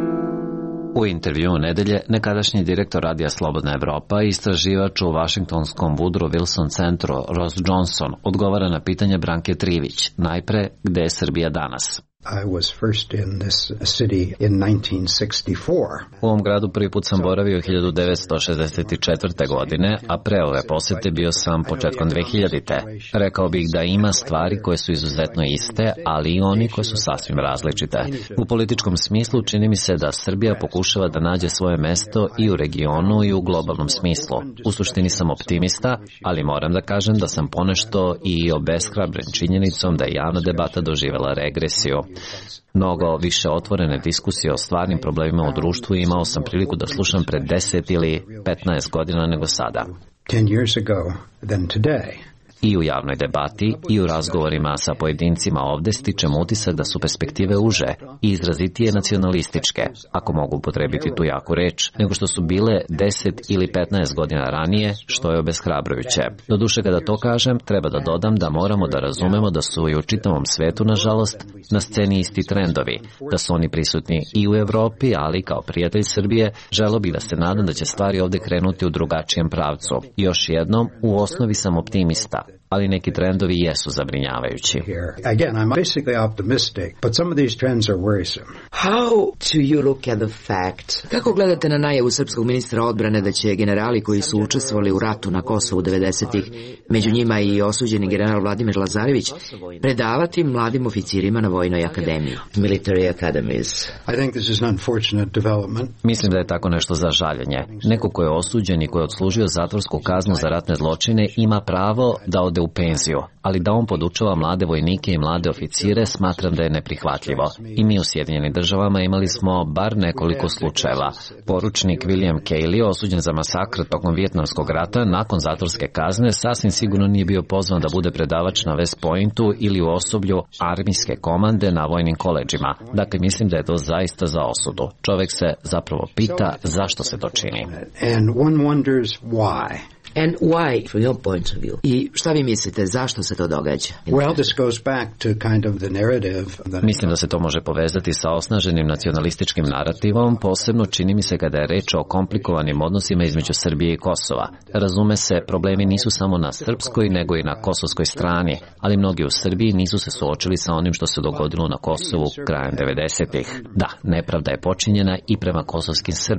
U intervju nedelje nekadašnji direktor Radija Slobodna Evropa i istraživač u Vašingtonskom Woodrow Wilson centru Ross Johnson odgovara na pitanje Branke Trivić. Najpre, gde je Srbija danas? I was first in this city in nineteen sixty-four. U ovom gradu prvi put sam boravio hiljadu devetsto šezdeset četvrte. godine, a pre ove posjete bio sam početkom dve hiljadite. Rekao bih da ima stvari koje su izuzetno iste, ali i oni koje su sasvim različite. U političkom smislu čini mi se da Srbija pokušava da nađe svoje mesto i u regionu i u globalnom smislu. U suštini sam optimista, ali moram da kažem da sam ponešto i obeshrabren činjenicom da je javna debata doživjela regresiju. Mnogo više otvorene diskusije o stvarnim problemima u društvu imao sam priliku da slušam pred deset ili petnaest godina nego sada. ten years ago than today. I u javnoj debati i u razgovorima sa pojedincima ovde stičem utisak da su perspektive uže i izrazitije nacionalističke, ako mogu upotrebiti tu jaku reč, nego što su bile deset ili petnaest godina ranije, što je obeshrabrujuće. Doduše, kada to kažem, treba da dodam da moramo da razumemo da su i u čitavom svetu, nažalost, na sceni isti trendovi, da su oni prisutni i u Evropi, ali kao prijatelj Srbije, želeo bih da se nadam da će stvari ovde krenuti u drugačijem pravcu. I još jednom, u osnovi sam optimista, ali neki trendovi jesu zabrinjavajući. Again, I'm basically optimistic, but some of these trends are worrisome. How do you look at the fact? Kako gledate na najavu srpskog ministra odbrane da će generali koji su učestvovali u ratu na Kosovu devedesetih, među njima i osuđeni general Vladimir Lazarević, predavati mladim oficirima na Vojnoj akademiji, military academies? I think this is an unfortunate development. Mislim da je tako nešto za žaljenje. Neko ko je osuđen i ko je odslužio zatvorsku kaznu za ratne zločine ima pravo da ode u penziju, ali da on podučava mlade vojnike i mlade oficire smatram da je neprihvatljivo. I mi u Sjedinjenim državama imali smo bar nekoliko slučajeva. Poručnik William Cayley, osuđen za masakr tokom Vijetnamskog rata, nakon zatvorske kazne sasvim sigurno nije bio pozvan da bude predavač na West Pointu ili u osoblju armijske komande na vojnim koledžima. Dakle, mislim da je to zaista za osudu. Čovek se zapravo pita zašto se to čini. And one wonders why. And why, from your point of view? I šta vi mislite, zašto se to događa? Well, this goes back to kind of the narrative. That Mislim da se to može povezati sa osnaženim nacionalističkim narativom, posebno čini mi se kada je reč o komplikovanim odnosima između Srbije i Kosova. Razume se, problemi nisu samo na srpskoj, nego i na kosovskoj strani, ali mnogi u Srbiji nisu se suočili sa onim što se dogodilo na Kosovu krajem devedesetih. Da, nepravda je počinjena i prema kosovskim Srbima,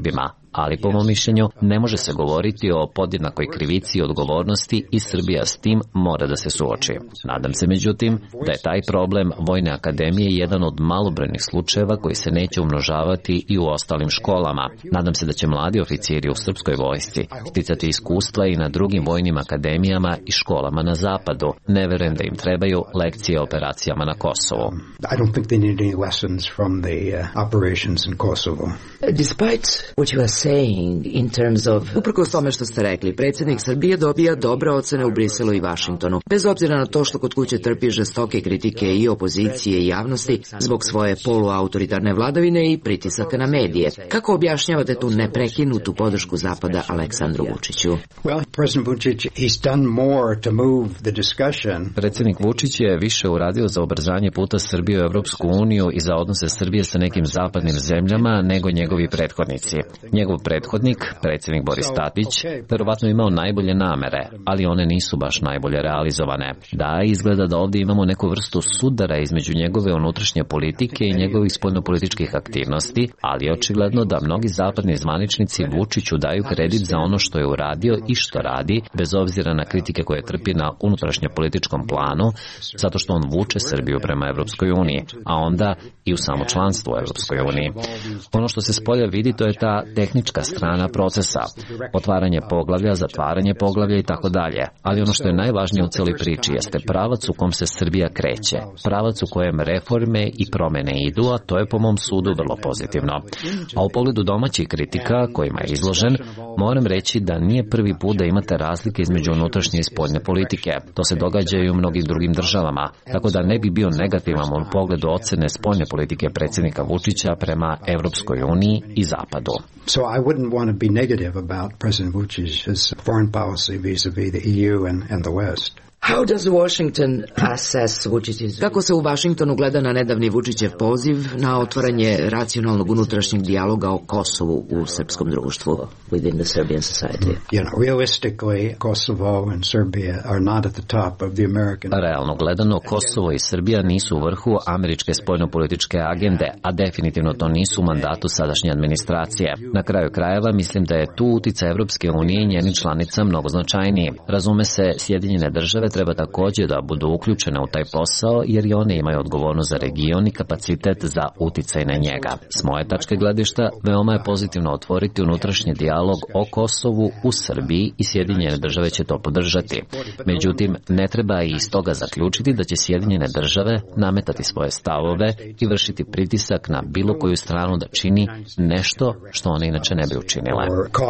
ali po mom mišljenju ne može se govoriti o podjednakoj krivici i odgovornosti i Srbija s tim mora da se suoči. Nadam se međutim da je taj problem Vojne akademije jedan od malobrojnih slučajeva koji se neće umnožavati i u ostalim školama. Nadam se da će mladi oficiri u srpskoj vojsci sticati iskustva i na drugim vojnim akademijama i školama na zapadu. Ne verujem da im trebaju lekcije o operacijama na Kosovu. I don't think they need any lessons from the uh, operations in Kosovo. Despite what you are saying in terms of... Uprkos tome što ste rekli, predsjednik Srbije dobija dobre ocene u Briselu i Vašingtonu. Bez obzira na to što kod kuće trpi žestoke kritike i opozicije i javnosti zbog svoje poluautoritarne vladavine i pritisaka na medije. Kako objašnjavate tu neprekinutu podršku Zapada Aleksandru Vučiću? Well, President Vučić, he's done more to move the discussion. Predsjednik Vučić je više uradio za ubrzanje puta Srbije u Evropsku uniju i za odnose Srbije sa nekim zapadnim zemljama nego njegovi prethodnici. Njegov prethodnik, predsjednik Boris Tadić, verovatno imao najbolje namere, ali one nisu baš najbolje realizovane. Da, izgleda da ovdje imamo neku vrstu sudara između njegove unutrašnje politike i njegovih spoljnopolitičkih aktivnosti, ali je očigledno da mnogi zapadni zvaničnici Vučiću daju kredit za ono što je uradio i što radi, bez obzira na kritike koje trpi na unutrašnje političkom planu, zato što on vuče Srbiju prema Evropskoj uniji, a onda i u samo članstvo u Evropskoj uniji. Ono što se spolja vidi, to je ta tehnička strana procesa, otvaranje poglavlja, zatvaranje poglavlja i tako dalje, ali ono što je najvažnije u celoj priči jeste pravac u kom se Srbija kreće, pravac u kojem reforme i promene idu, a to je po mom sudu vrlo pozitivno. A u pogledu domaćih kritika kojima je izložen, moram reći da nije prvi put da imate razlike između unutrašnje i spoljne politike. To se događa i u mnogim drugim državama, tako da ne bi bio negativan u pogledu ocene spoljne politike predsjednika Vučića prema Evropskoj uniji i Zapadu. So I wouldn't want to be negative about President Vučić's foreign policy vis-a-vis the E U and, and the West. How does Washington assess Vučić's... Kako se u Vašingtonu gleda na nedavni Vučićev poziv na otvaranje racionalnog unutrašnjeg dijaloga o Kosovu u srpskom društvu within the Serbian society? You know, realistically, Kosovo and Serbia are not at the top of the American... Realno gledano, Kosovo i Srbija nisu u vrhu američke spoljnopolitičke agende, a definitivno to nisu u mandatu sadašnje administracije. Na kraju krajeva, mislim da je tu uticaj Evropske unije i njeni članica mnogo značajniji. Razume se, Sjedinjene države treba također da budu uključene u taj posao, jer i one imaju odgovornost za region i kapacitet za uticaj na njega. S moje tačke gledišta, veoma je pozitivno otvoriti unutrašnji dijalog o Kosovu u Srbiji i Sjedinjene države će to podržati. Međutim, ne treba i iz toga zaključiti da će Sjedinjene države nametati svoje stavove i vršiti pritisak na bilo koju stranu da čini nešto što one inače ne bi učinile.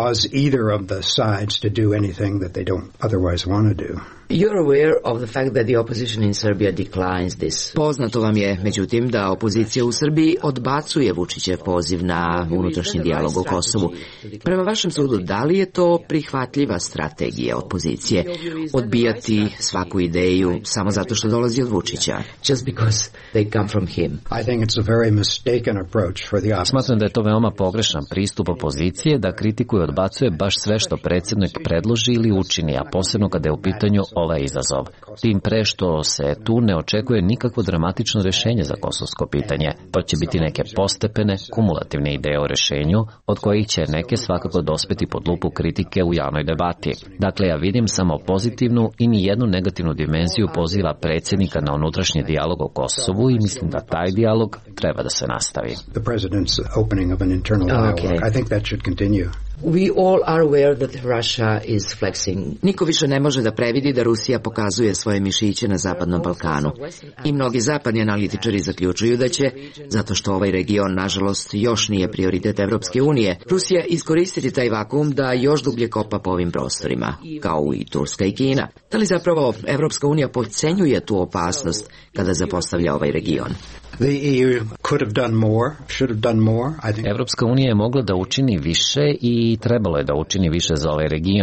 You're aware of the fact that the opposition in Serbia declines this. Poznato vam je, međutim, da opozicija u Srbiji odbacuje Vučićev poziv na unutrašnji dijalog o Kosovu. Prema vašem sudu, da li je to prihvatljiva strategija opozicije? Odbijati svaku ideju samo zato što dolazi od Vučića? Just because they come from him. I think it's a very mistaken approach for the opposition. Smatram da je to veoma pogrešan pristup opozicije da kritikuje i odbacuje baš sve što predsjednik predloži ili učini, a posebno kada je u pitanju ovaj izazov. Tim pre što se tu ne očekuje nikakvo dramatično rješenje za kosovsko pitanje. To će biti neke postepene, kumulativne ideje o rješenju, od kojih će neke svakako dospeti pod lupu kritike u javnoj debati. Dakle, ja vidim samo pozitivnu i ni jednu negativnu dimenziju poziva predsjednika na unutrašnji dijalog o Kosovu i mislim da taj dijalog treba da se nastavi. The president's opening of an internal dialogue. Okay. I think that should continue. We all are aware that Russia is flexing. Niko više ne može da previdi da Rusija pokazuje svoje mišiće na Zapadnom Balkanu. I mnogi zapadni analitičari zaključuju da će, zato što ovaj region, nažalost, još nije prioritet Evropske unije, Rusija iskoristiti taj vakuum da još dublje kopa po ovim prostorima, kao i Turska i Kina. Da li zapravo Evropska unija podcenjuje tu opasnost kada zapostavlja ovaj region? The E U could have done more, should have done more. I think. Evropska unija je mogla da učini više i trebalo je da učini više za ovaj region.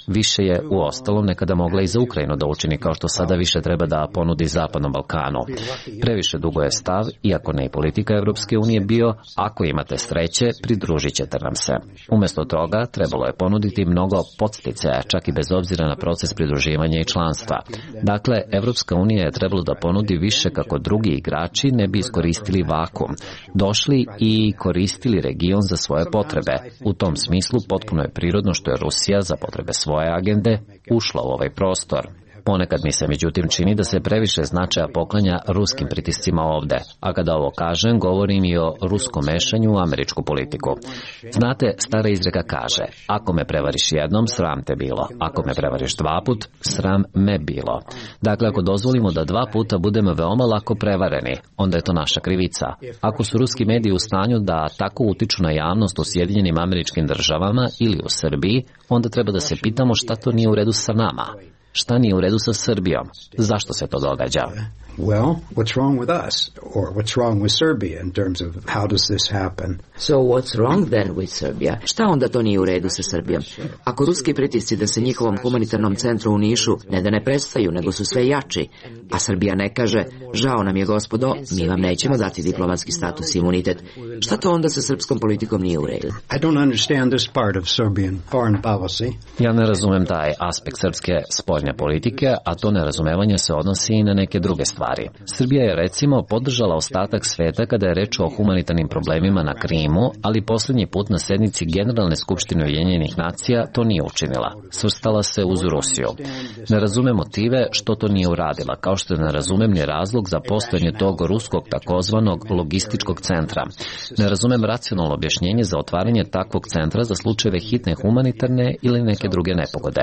Više je, u ostalom, nekada mogla i za Ukrajinu da učini, kao što sada više treba da ponudi Zapadnom Balkanu. Previše dugo je stav, iako ne i politika Evropske unije bio, ako imate sreće, pridružit ćete nam se. Umesto toga, trebalo je ponuditi mnogo podsticaja, čak i bez obzira na proces pridruživanja i članstva. Dakle, Evropska unija je trebalo da ponudi više kako drugi igrači ne bi iskoristili vakuum, došli i koristili region za svoje potrebe. U tom smislu potpuno je prirodno što je Rusija za potrebe svoje agende ušla u ovaj prostor. Ponekad mi se međutim čini da se previše značaja poklanja ruskim pritiscima ovde, a kada ovo kažem, govorim i o ruskom mešanju u američku politiku. Znate, stara izreka kaže, ako me prevariš jednom, sram te bilo, ako me prevariš dva put, sram me bilo. Dakle, ako dozvolimo da dva puta budemo veoma lako prevareni, onda je to naša krivica. Ako su ruski mediji u stanju da tako utiču na javnost u Sjedinjenim Američkim Državama ili u Srbiji, onda treba da se pitamo šta to nije u redu sa nama. Šta nije u redu sa Srbijom? Zašto se to događa? Well, what's wrong with us? Or what's wrong with Serbia in terms of how does this happen? So what's wrong then with Serbia? Šta onda to nije u redu sa Srbijom? Ako ruski pritisci da se njihovom humanitarnom centru u Nišu ne da ne prestaju, nego su sve jači, a Srbija ne kaže, žao nam je gospodo, mi vam nećemo dati diplomatski status i imunitet, šta to onda sa srpskom politikom nije u redu? I don't understand this part of Serbian foreign policy. Ja ne razumem taj aspekt srpske spoljne politike, a to nerazumevanje se odnosi i na neke druge stvari. Srbija je recimo podržala ostatak sveta kada je reč o humanitarnim problemima na Krimu, ali posljednji put na sednici Generalne skupštine Ujedinjenih nacija to nije učinila. Svrstala se uz Rusiju. Ne razumem motive što to nije uradila, kao što ne razumem ni razlog za postojanje tog ruskog takozvanog logističkog centra. Ne razumem racionalno objašnjenje za otvaranje takvog centra za slučajeve hitne humanitarne ili neke druge nepogode.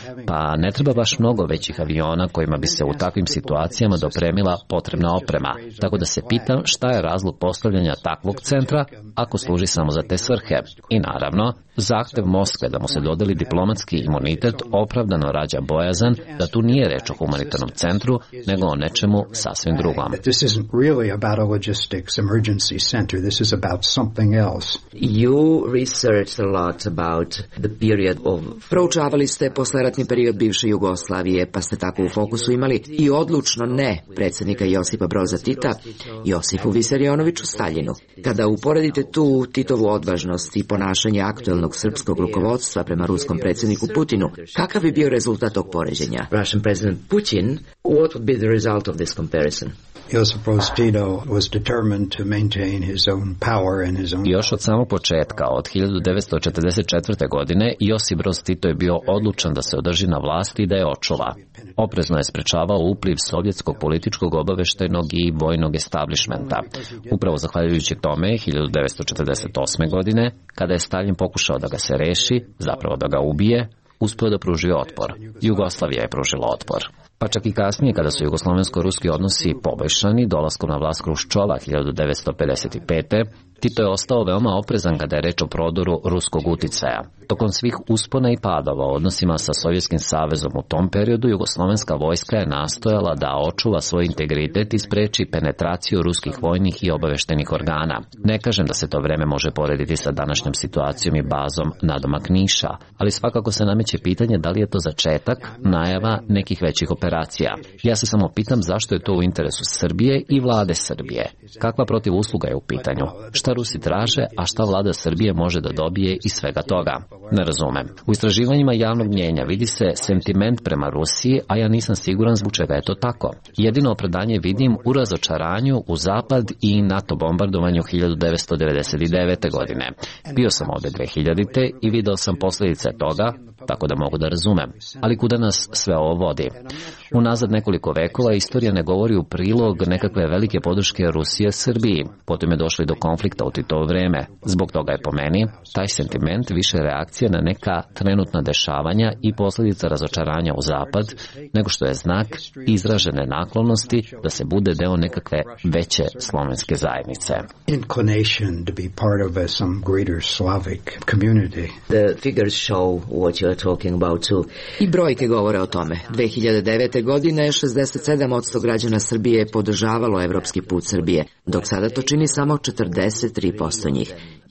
Pa ne treba baš mnogo većih aviona kojima bi se u takvim situacijama dopremila potrebna oprema, tako da se pitam šta je razlog postavljanja takvog centra ako služi samo za te svrhe. I naravno, zahtev Moskve da mu se dodeli diplomatski imunitet opravdano rađa bojazan da tu nije reč o humanitarnom centru, nego o nečemu sasvim drugom. This isn't really about a logistics emergency center. This is about something else. You researched a lot about the period of... Proučavali ste posleratni period bivše Jugoslavije, pa ste tako u fokusu imali i odlučno ne predsjednika Josipa Broza Tita, Josifu Visarionoviću Staljinu. Kada uporedite tu Titovu odvažnost i ponašanje aktuelnog srpskog rukovodstva prema ruskom predsjedniku Putinu, kakav bi bio rezultat tog poređenja? Russian President Putin, what would be the result of this comparison? Josip Broz Tito was determined to maintain his own power and his own... Još od samog početka, od hiljadu devetsto četrdeset četvrte. godine, Josip Broz Tito je bio odlučan da se održi na vlasti i da je očuva. Oprezno je sprečavao upliv sovjetskog političkog, obaveštajnog i vojnog establishmenta. Upravo zahvaljujući tome, hiljadu devetsto četrdeset osme. godine, kada je Stalin pokušao da ga se reši, zapravo da ga ubije, uspio da pruži otpor. Jugoslavija je pružila otpor. Pa čak i kasnije, kada su jugoslovensko-ruski odnosi poboljšani dolaskom na vlast Hruščova hiljadu devetsto pedeset pete. Tito je ostao veoma oprezan kada je reč o prodoru ruskog uticaja. Tokom svih uspona i padova u odnosima sa Sovjetskim savezom u tom periodu, jugoslovenska vojska je nastojala da očuva svoj integritet i spreči penetraciju ruskih vojnih i obaveštenih organa. Ne kažem da se to vreme može porediti sa današnjom situacijom i bazom nadomak Niša, ali svakako se nameće pitanje da li je to začetak, najava nekih većih operacija. Ja se samo pitam zašto je to u interesu Srbije i vlade Srbije. Kakva protiv usluga je u pitanju? Šta Rusi traže, a šta vlada Srbije može da dobije iz svega toga? Ne razumem. U istraživanjima javnog mnjenja vidi se sentiment prema Rusiji, a ja nisam siguran zbog čega je to tako. Jedino opravdanje vidim u razočaranju u Zapad i NATO bombardovanju hiljadu devetsto devedeset devete. godine. Bio sam ovde dve hiljadite. i video sam posljedice toga, tako da mogu da razumem. Ali kuda nas sve ovo vodi? Unazad nekoliko vekova istorija ne govori u prilog nekakve velike podrške Rusije Srbiji. Potom je došlo do konflikta u Titovo vreme. Zbog toga je po meni taj sentiment više reakcija na neka trenutna dešavanja i posljedica razočaranja u Zapad, nego što je znak izražene naklonosti da se bude deo nekakve veće slovenske zajednice. Inclination to be part of some greater Slavic community. The figures show what you're talking about too. I brojke govore o tome. dve hiljade devete. godine šezdeset sedam posto građana Srbije je podržavalo evropski put Srbije, dok sada to čini samo četrdeset tri posto njih.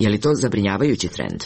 Je li to zabrinjavajući trend?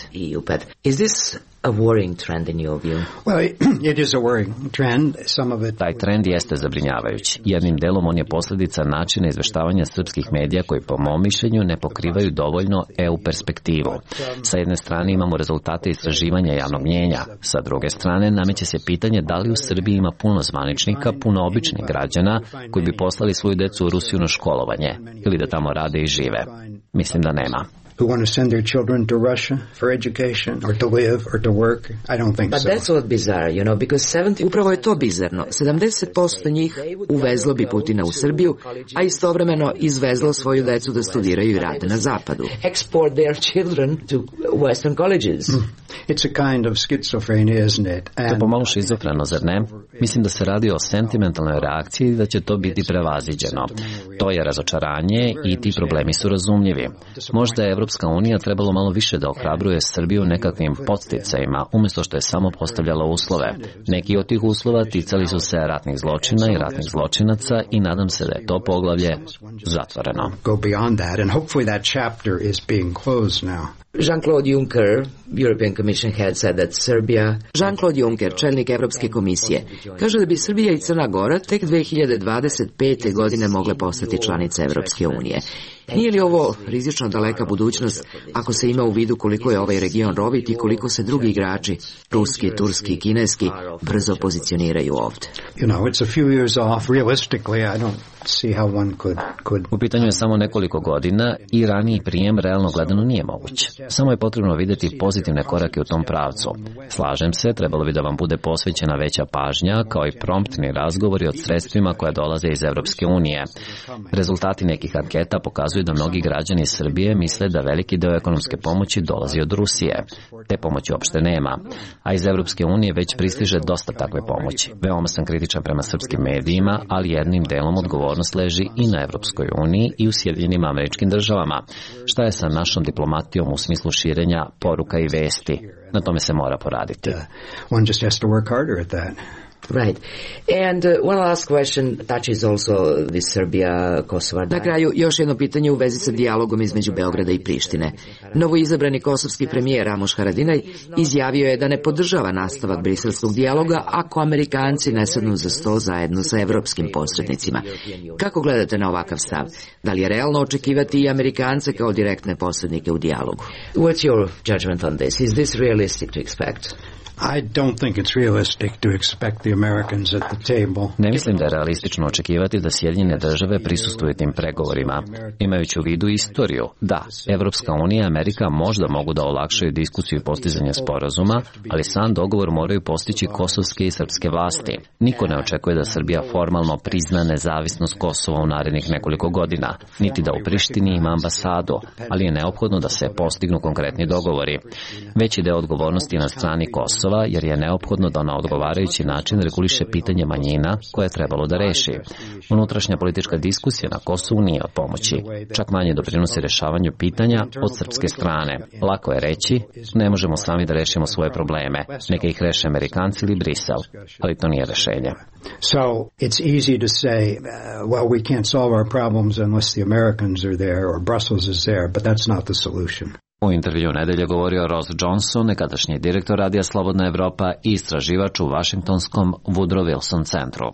Is this a worrying trend in your view? Well, it is a worrying trend. Some of it... Taj trend jeste zabrinjavajući. Jednim delom on je posljedica načina izveštavanja srpskih medija koji po mom mišljenju ne pokrivaju dovoljno E U perspektivu. Sa jedne strane imamo rezultate istraživanja javnog mnjenja, sa druge strane nameće se pitanje da li u Srbiji ima puno zvaničnika, puno običnih građana koji bi poslali svoju decu u Rusiju na školovanje ili da tamo rade i žive. Mislim da nema. Who want to send their children to Russia for education or to live or to work? I don't think But so. But that's what bizarre, you know, because seventy Upravo je to bizarno. sedamdeset posto njih uvezlo bi Putina u Srbiju, a istovremeno izvezlo svoju decu da studiraju i rade na zapadu. Export their children to western colleges. It's a kind of schizophrenia, isn't it? To je pomalo šizofreno, zar ne? Mislim da se radi o sentimentalnoj reakciji i da će to biti prevaziđeno. To je razočaranje i ti problemi su razumljivi. Možda je Evropska unija trebalo malo više da ohrabruje Srbiju nekakvim podsticajima, umjesto što je samo postavljala uslove. Neki od tih uslova ticali su se ratnih zločina i ratnih zločinaca i nadam se da je to poglavlje zatvoreno. Go beyond that and hopefully that chapter is being closed now. Jean-Claude Juncker, European Commission head, said that Serbia... Jean-Claude Juncker, čelnik Evropske komisije, kaže da bi Srbija i Crna Gora tek dve hiljade dvadeset pete. godine mogle postati članice Evropske unije. Nije li ovo rizično daleka budućnost ako se ima u vidu koliko je ovaj region rovit i koliko se drugi igrači, ruski, turski i kineski, brzo pozicioniraju ovde? You know, it's a few years off. Realistically, I don't see how one could, could... U pitanju je samo nekoliko godina i raniji prijem realno gledano nije moguć. Samo je potrebno vidjeti pozitivne korake u tom pravcu. Slažem se, trebalo bi da vam bude posvećena veća pažnja, kao i promptni razgovori o sredstvima koja dolaze iz Evropske unije. Rezultati nekih anketa pokazuju da mnogi građani Srbije misle da veliki deo ekonomske pomoći dolazi od Rusije. Te pomoći uopšte nema, a iz Evropske unije već pristiže dosta takve pomoći. Veoma sam kritičan prema srpskim medijima, ali jednim delom odgovornost leži i na Evropskoj uniji i u Sjedinjenim Američkim Državama. Šta je sa našom diplomatijom u smislu širenja poruka i vesti? Na tome se mora poraditi. One just has to work harder at that. Right. And uh, one last question touches also the Serbia-Kosovo. Na kraju, još jedno pitanje u vezi sa dijalogom između Beograda i Prištine. Novoizabrani kosovski premijer Ramuš Haradinaj izjavio je da ne podržava nastavak briselskog dijaloga ako Amerikanci ne sednu za sto zajedno sa evropskim posrednicima. Kako gledate na ovakav stav? Da li je realno očekivati i Amerikance kao direktne posrednike u dijalogu? What's your judgment on this? Is this realistic to expect? I don't think it's realistic to expect the Americans at the table. Ne mislim da je realistično očekivati da Sjedinjene države prisustvuju tim pregovorima. Imajući u vidu istoriju, da, Evropska unija i Amerika možda mogu da olakšaju diskusiju i postizanje sporazuma, ali sam dogovor moraju postići kosovske i srpske vlasti. Niko ne očekuje da Srbija formalno prizna nezavisnost Kosova u narednih nekoliko godina, niti da u Prištini ima ambasadu, ali je neophodno da se postignu konkretni dogovori. Veći deo odgovornosti na strani Kosova, jer je neophodno da na odgovarajući način reguliše pitanje manjina koje je trebalo da reši. Unutrašnja politička diskusija na Kosovu nije od pomoći. Čak manje doprinosi rešavanju pitanja od srpske strane. Lako je reći, ne možemo sami da rešimo svoje probleme. Neka ih reše Amerikanci ili Brisel. Ali to nije rešenje. So it's easy to say, uh, well, we can't solve our problems unless the Americans are there or Brussels is there, but that's not the solution. U intervju nedelje govorio Ross Johnson, nekadašnji direktor Radija Slobodna Evropa i istraživač u Vašingtonskom Woodrow Wilson centru.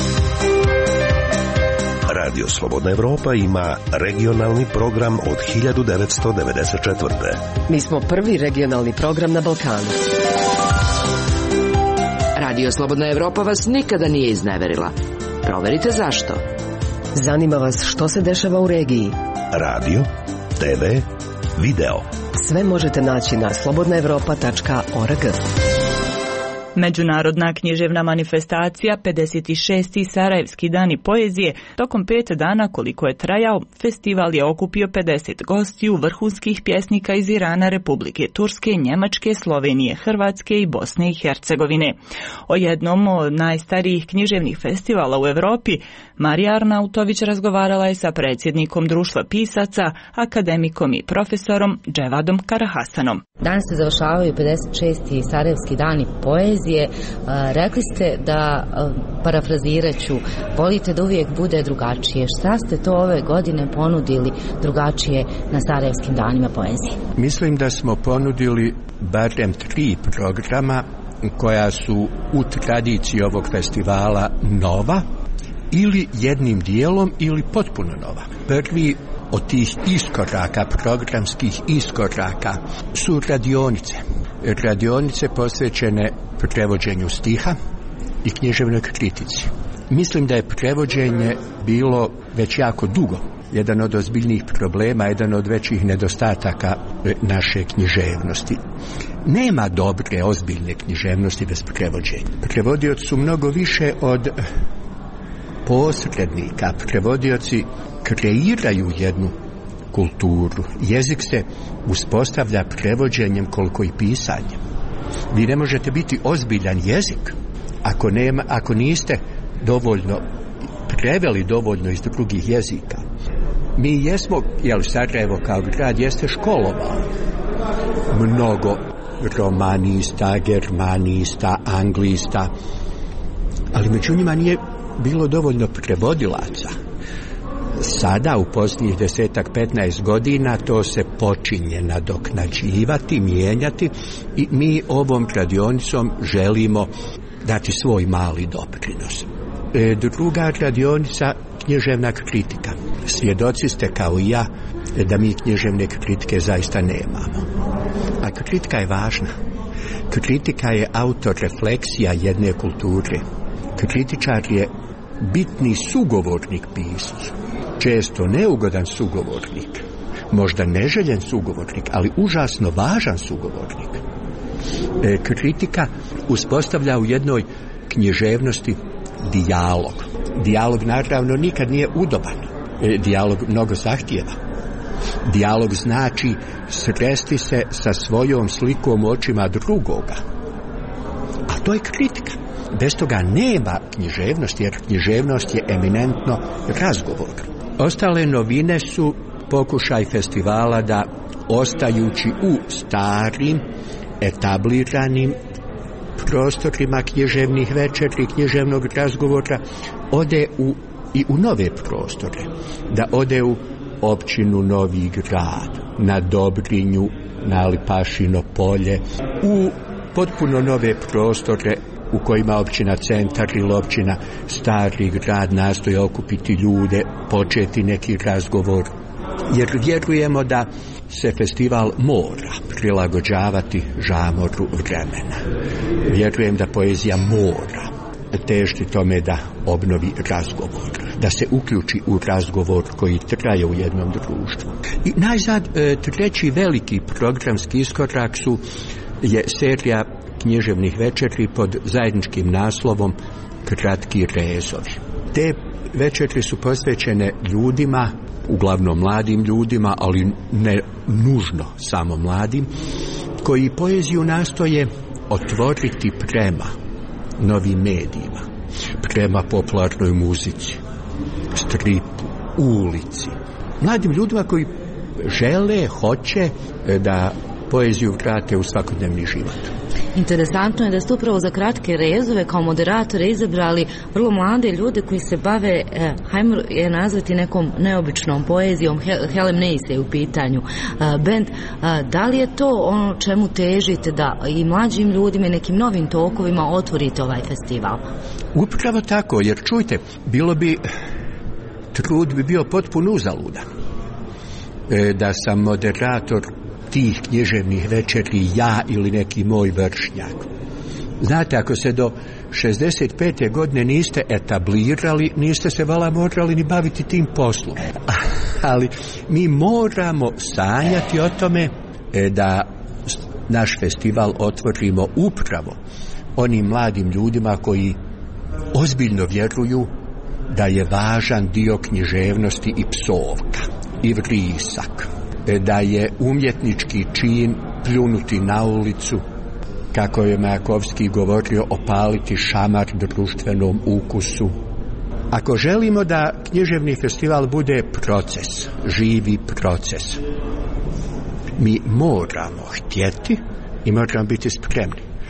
Radio Slobodna Evropa ima regionalni program od hiljadu devetsto devedeset četvrte. Mi smo prvi regionalni program na Balkanu. Radio Slobodna Evropa vas nikada nije izneverila. Proverite zašto. Zanima vas što se dešava u regiji. Radio, te ve, video. Sve možete naći na slobodna evropa tačka org. Međunarodna književna manifestacija pedeset šesti Sarajevski dani poezije tokom pet dana koliko je trajao, festival je okupio pedeset gostiju vrhunskih pjesnika iz Irana, Republike Turske, Njemačke, Slovenije, Hrvatske i Bosne i Hercegovine. O jednom od najstarijih književnih festivala u Evropi Marija Arnautović razgovarala je sa predsjednikom Društva pisaca, akademikom i profesorom Dževadom Karahasanom. Danas se završavaju pedeset šesti Sarajevski dani poezije. poezije. Rekli ste da, parafrazirat ću, volite da uvijek bude drugačije. Šta ste to ove godine ponudili drugačije na Sarajevskim danima poezije? Mislim da smo ponudili barem tri programa koja su u tradiciji ovog festivala nova ili jednim dijelom ili potpuno nova. Prvi od tih iskoraka, programskih iskoraka, su radionice. Radionice posvećene prevođenju stiha i književnoj kritici. Mislim da je prevođenje bilo već jako dugo jedan od ozbiljnijih problema, jedan od većih nedostataka naše književnosti. Nema dobre, ozbiljne književnosti bez prevođenja. Prevodioci su mnogo više od posrednika. Prevodioci kreiraju jednu kulturu. Jezik se uspostavlja prevođenjem koliko i pisanjem. Vi ne možete biti ozbiljan jezik ako, nema, ako niste dovoljno preveli dovoljno iz drugih jezika. Mi jesmo, jel Sarajevo kao grad jeste školovao mnogo romanista, germanista, anglista, ali među njima nije bilo dovoljno prevodilaca. Sada u posljednjih desetak, petnaest godina to se počinje nadoknađivati, mijenjati i mi ovom radionicom želimo dati svoj mali doprinos. E, druga radionica, književna kritika. Svjedoci ste kao i ja da mi književne kritike zaista nemamo. A kritika je važna. Kritika je autorefleksija jedne kulture. Kritičar je bitni sugovornik piscu. Često neugodan sugovornik. Možda neželjen sugovornik, ali užasno važan sugovornik. E, kritika uspostavlja u jednoj književnosti dijalog. Dijalog naravno nikad nije udoban. E, dijalog mnogo zahtijeva. Dijalog znači sresti se sa svojom slikom u očima drugoga. A to je kritika. Bez toga nema književnosti, jer književnost je eminentno razgovor. Ostale novine su pokušaj festivala da, ostajući u starim, etabliranim prostorima književnih večeri, književnog razgovora, ode u, i u nove prostore. Da ode u općinu Novi Grad, na Dobrinju, na Lipašino polje, u potpuno nove prostore u kojima općina Centar ili općina Stari Grad nastoje okupiti ljude, početi neki razgovor. Jer vjerujemo da se festival mora prilagođavati žamoru vremena. Vjerujem da poezija mora težiti tome da obnovi razgovor, da se uključi u razgovor koji traje u jednom društvu. I najzad, treći veliki programski iskorak su je serija književnih večeri pod zajedničkim naslovom Kratki rezovi. Te večeri su posvećene ljudima, uglavnom mladim ljudima, ali ne nužno samo mladim, koji poeziju nastoje otvoriti prema novim medijima, prema popularnoj muzici, stripu, ulici. Mladim ljudima koji žele, hoće da poeziju vrate u svakodnevni život. Interesantno je da ste upravo za Kratke rezove kao moderatore izabrali vrlo mlade ljude koji se bave, eh, hajmo je nazvati nekom neobičnom poezijom. Helem Neise je u pitanju uh, bend. Uh, da li je to ono čemu težite, da i mlađim ljudima i nekim novim tokovima otvorite ovaj festival? Upravo tako, jer čujte, bilo bi, trud bi bio potpuno uzaludan e, da sam moderator tih književnih večeri ja ili neki moj vršnjak. Znate, ako se do šezdeset pete godine niste etablirali, niste se vala morali ni baviti tim poslom. Ali mi moramo sanjati o tome da naš festival otvorimo upravo onim mladim ljudima koji ozbiljno vjeruju da je važan dio književnosti i psovka, i vrisak, da je umjetnički čin pljunuti na ulicu, kako je Majakovski govorio, opaliti šamar društvenom ukusu. Ako želimo da književni festival bude proces, živi proces, mi moramo htjeti i moramo biti spremni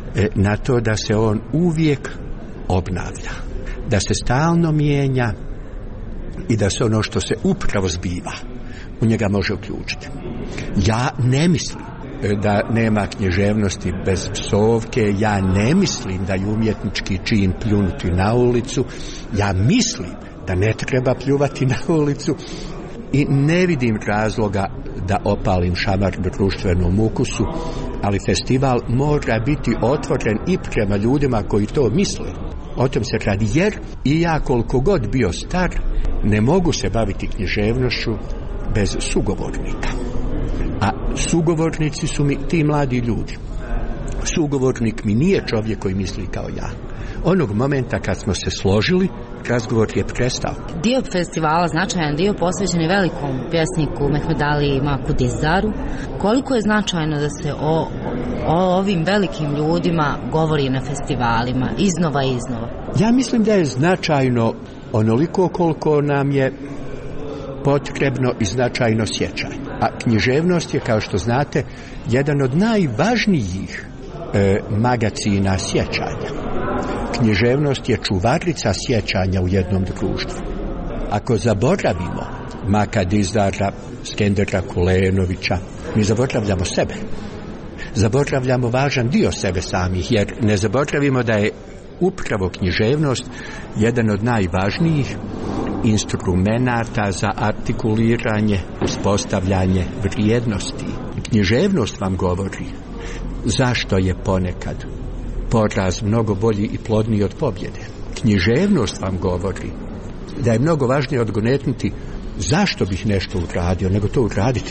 na to da se on uvijek obnavlja, da se stalno mijenja i da se ono što se upravo zbiva u njega može uključiti. Ja ne mislim da nema književnosti bez psovke, ja ne mislim da je umjetnički čin pljunuti na ulicu, ja mislim da ne treba pljuvati na ulicu i ne vidim razloga da opalim šamar društvenom ukusu, ali festival mora biti otvoren i prema ljudima koji to misle. O tom se radi, jer i ja koliko god bio star ne mogu se baviti književnošću bez sugovornika. A sugovornici su mi ti mladi ljudi. Sugovornik mi nije čovjek koji misli kao ja. Onog momenta kad smo se složili, razgovor je prestao. Dio festivala, značajan dio, posvećen je velikom pjesniku Mehmed Ali Makudizdaru. Koliko je značajno da se o, o ovim velikim ljudima govori na festivalima iznova i iznova? Ja mislim da je značajno onoliko koliko nam je potrebno i značajno sjećanje. A književnost je, kao što znate, jedan od najvažnijih e, magacina sjećanja. Književnost je čuvarica sjećanja u jednom društvu. Ako zaboravimo Makadizdara, Skendera Kulenovića, mi zaboravljamo sebe. Zaboravljamo važan dio sebe samih, jer ne zaboravimo da je upravo književnost jedan od najvažnijih instrumenata za artikuliranje, uspostavljanje vrijednosti. Književnost vam govori zašto je ponekad poraz mnogo bolji i plodniji od pobjede. Književnost vam govori da je mnogo važnije odgonetnuti zašto bih nešto uradio, nego to uraditi.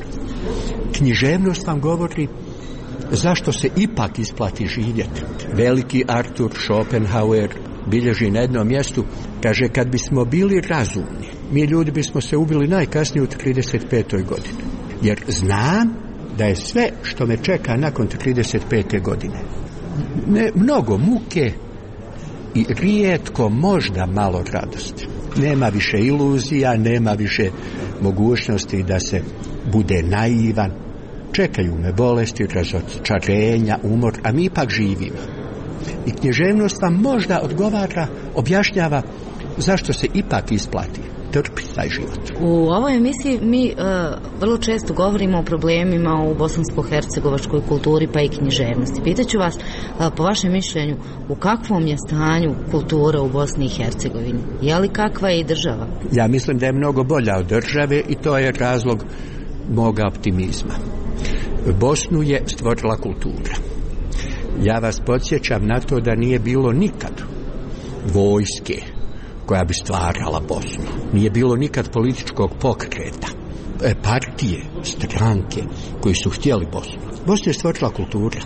Književnost vam govori zašto se ipak isplati živjeti. Veliki Arthur Schopenhauer bilježi na jednom mjestu, kaže, kad bismo bili razumni, mi ljudi bismo se ubili najkasnije u trideset petoj godini. Jer znam da je sve što me čeka nakon trideset pete godine ne, mnogo muke i rijetko možda malo radosti. Nema više iluzija, nema više mogućnosti da se bude naivan. Čekaju me bolesti, razočarenja, umor, a mi ipak živimo. I književnost vam možda odgovara, objašnjava zašto se ipak isplati trpi taj život. U ovoj emisiji mi uh, vrlo često govorimo o problemima u bosansko-hercegovačkoj kulturi pa i književnosti. Pitaću vas, uh, po vašem mišljenju, u kakvom je stanju kultura u Bosni i Hercegovini? Je li kakva je i država? Ja mislim da je mnogo bolja od države i to je razlog moga optimizma. Bosnu je stvorila kultura. Ja vas podsjećam na to da nije bilo nikad vojske koja bi stvarala Bosnu. Nije bilo nikad političkog pokreta, partije, stranke koji su htjeli Bosnu. Bosna je stvorila kultura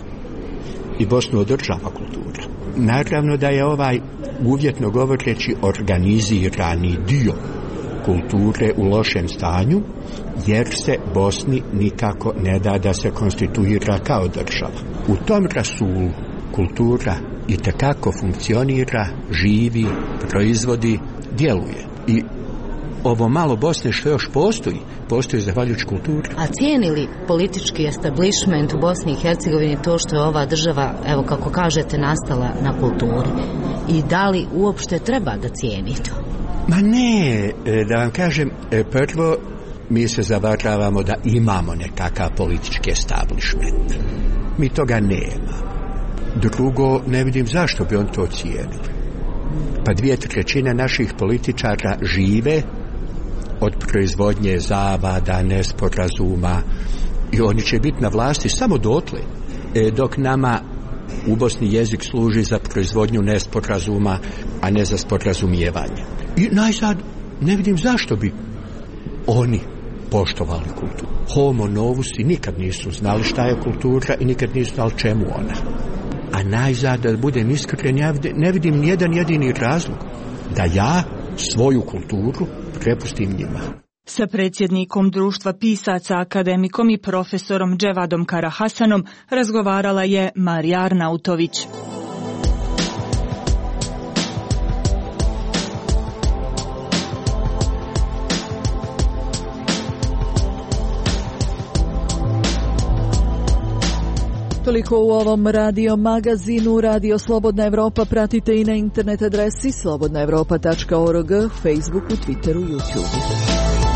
i Bosnu održava kultura. Naravno da je ovaj, uvjetno govoreći, organizirani dio kulture u lošem stanju, jer se Bosni nikako ne da da se konstituira kao država. U tom rasulu kultura itekako funkcionira, živi, proizvodi, djeluje. I ovo malo Bosne što još postoji, postoji zahvaljujući kulturi. A cijeni li politički establishment u Bosni i Hercegovini to što je ova država, evo kako kažete, nastala na kulturi? I da li uopšte treba da cijeni to? Ma ne, da vam kažem, prvo mi se zavaravamo da imamo nekakav politički establishment. Mi toga nema. Drugo, ne vidim zašto bi on to cijenili. Pa dvije trećine naših političara žive od proizvodnje zavada, nesporazuma i oni će biti na vlasti samo dotle, dok nama u Bosni jezik služi za proizvodnju nesporazuma, a ne za sporazumijevanje. I najzad ne vidim zašto bi oni poštovali kulturu. Homo novusi nikad nisu znali šta je kultura i nikad nisu znali čemu ona. A najzad, da budem iskren, ja ne vidim nijedan jedini razlog da ja svoju kulturu prepustim njima. Sa predsjednikom Društva pisaca, akademikom i profesorom Dževadom Karahasanom razgovarala je Marija Arnautović. Toliko Toliko u ovom radio magazinu. Radio Slobodna Evropa pratite i na internet adresi slobodna evropa tačka org, Facebooku, Twitteru, YouTubeu.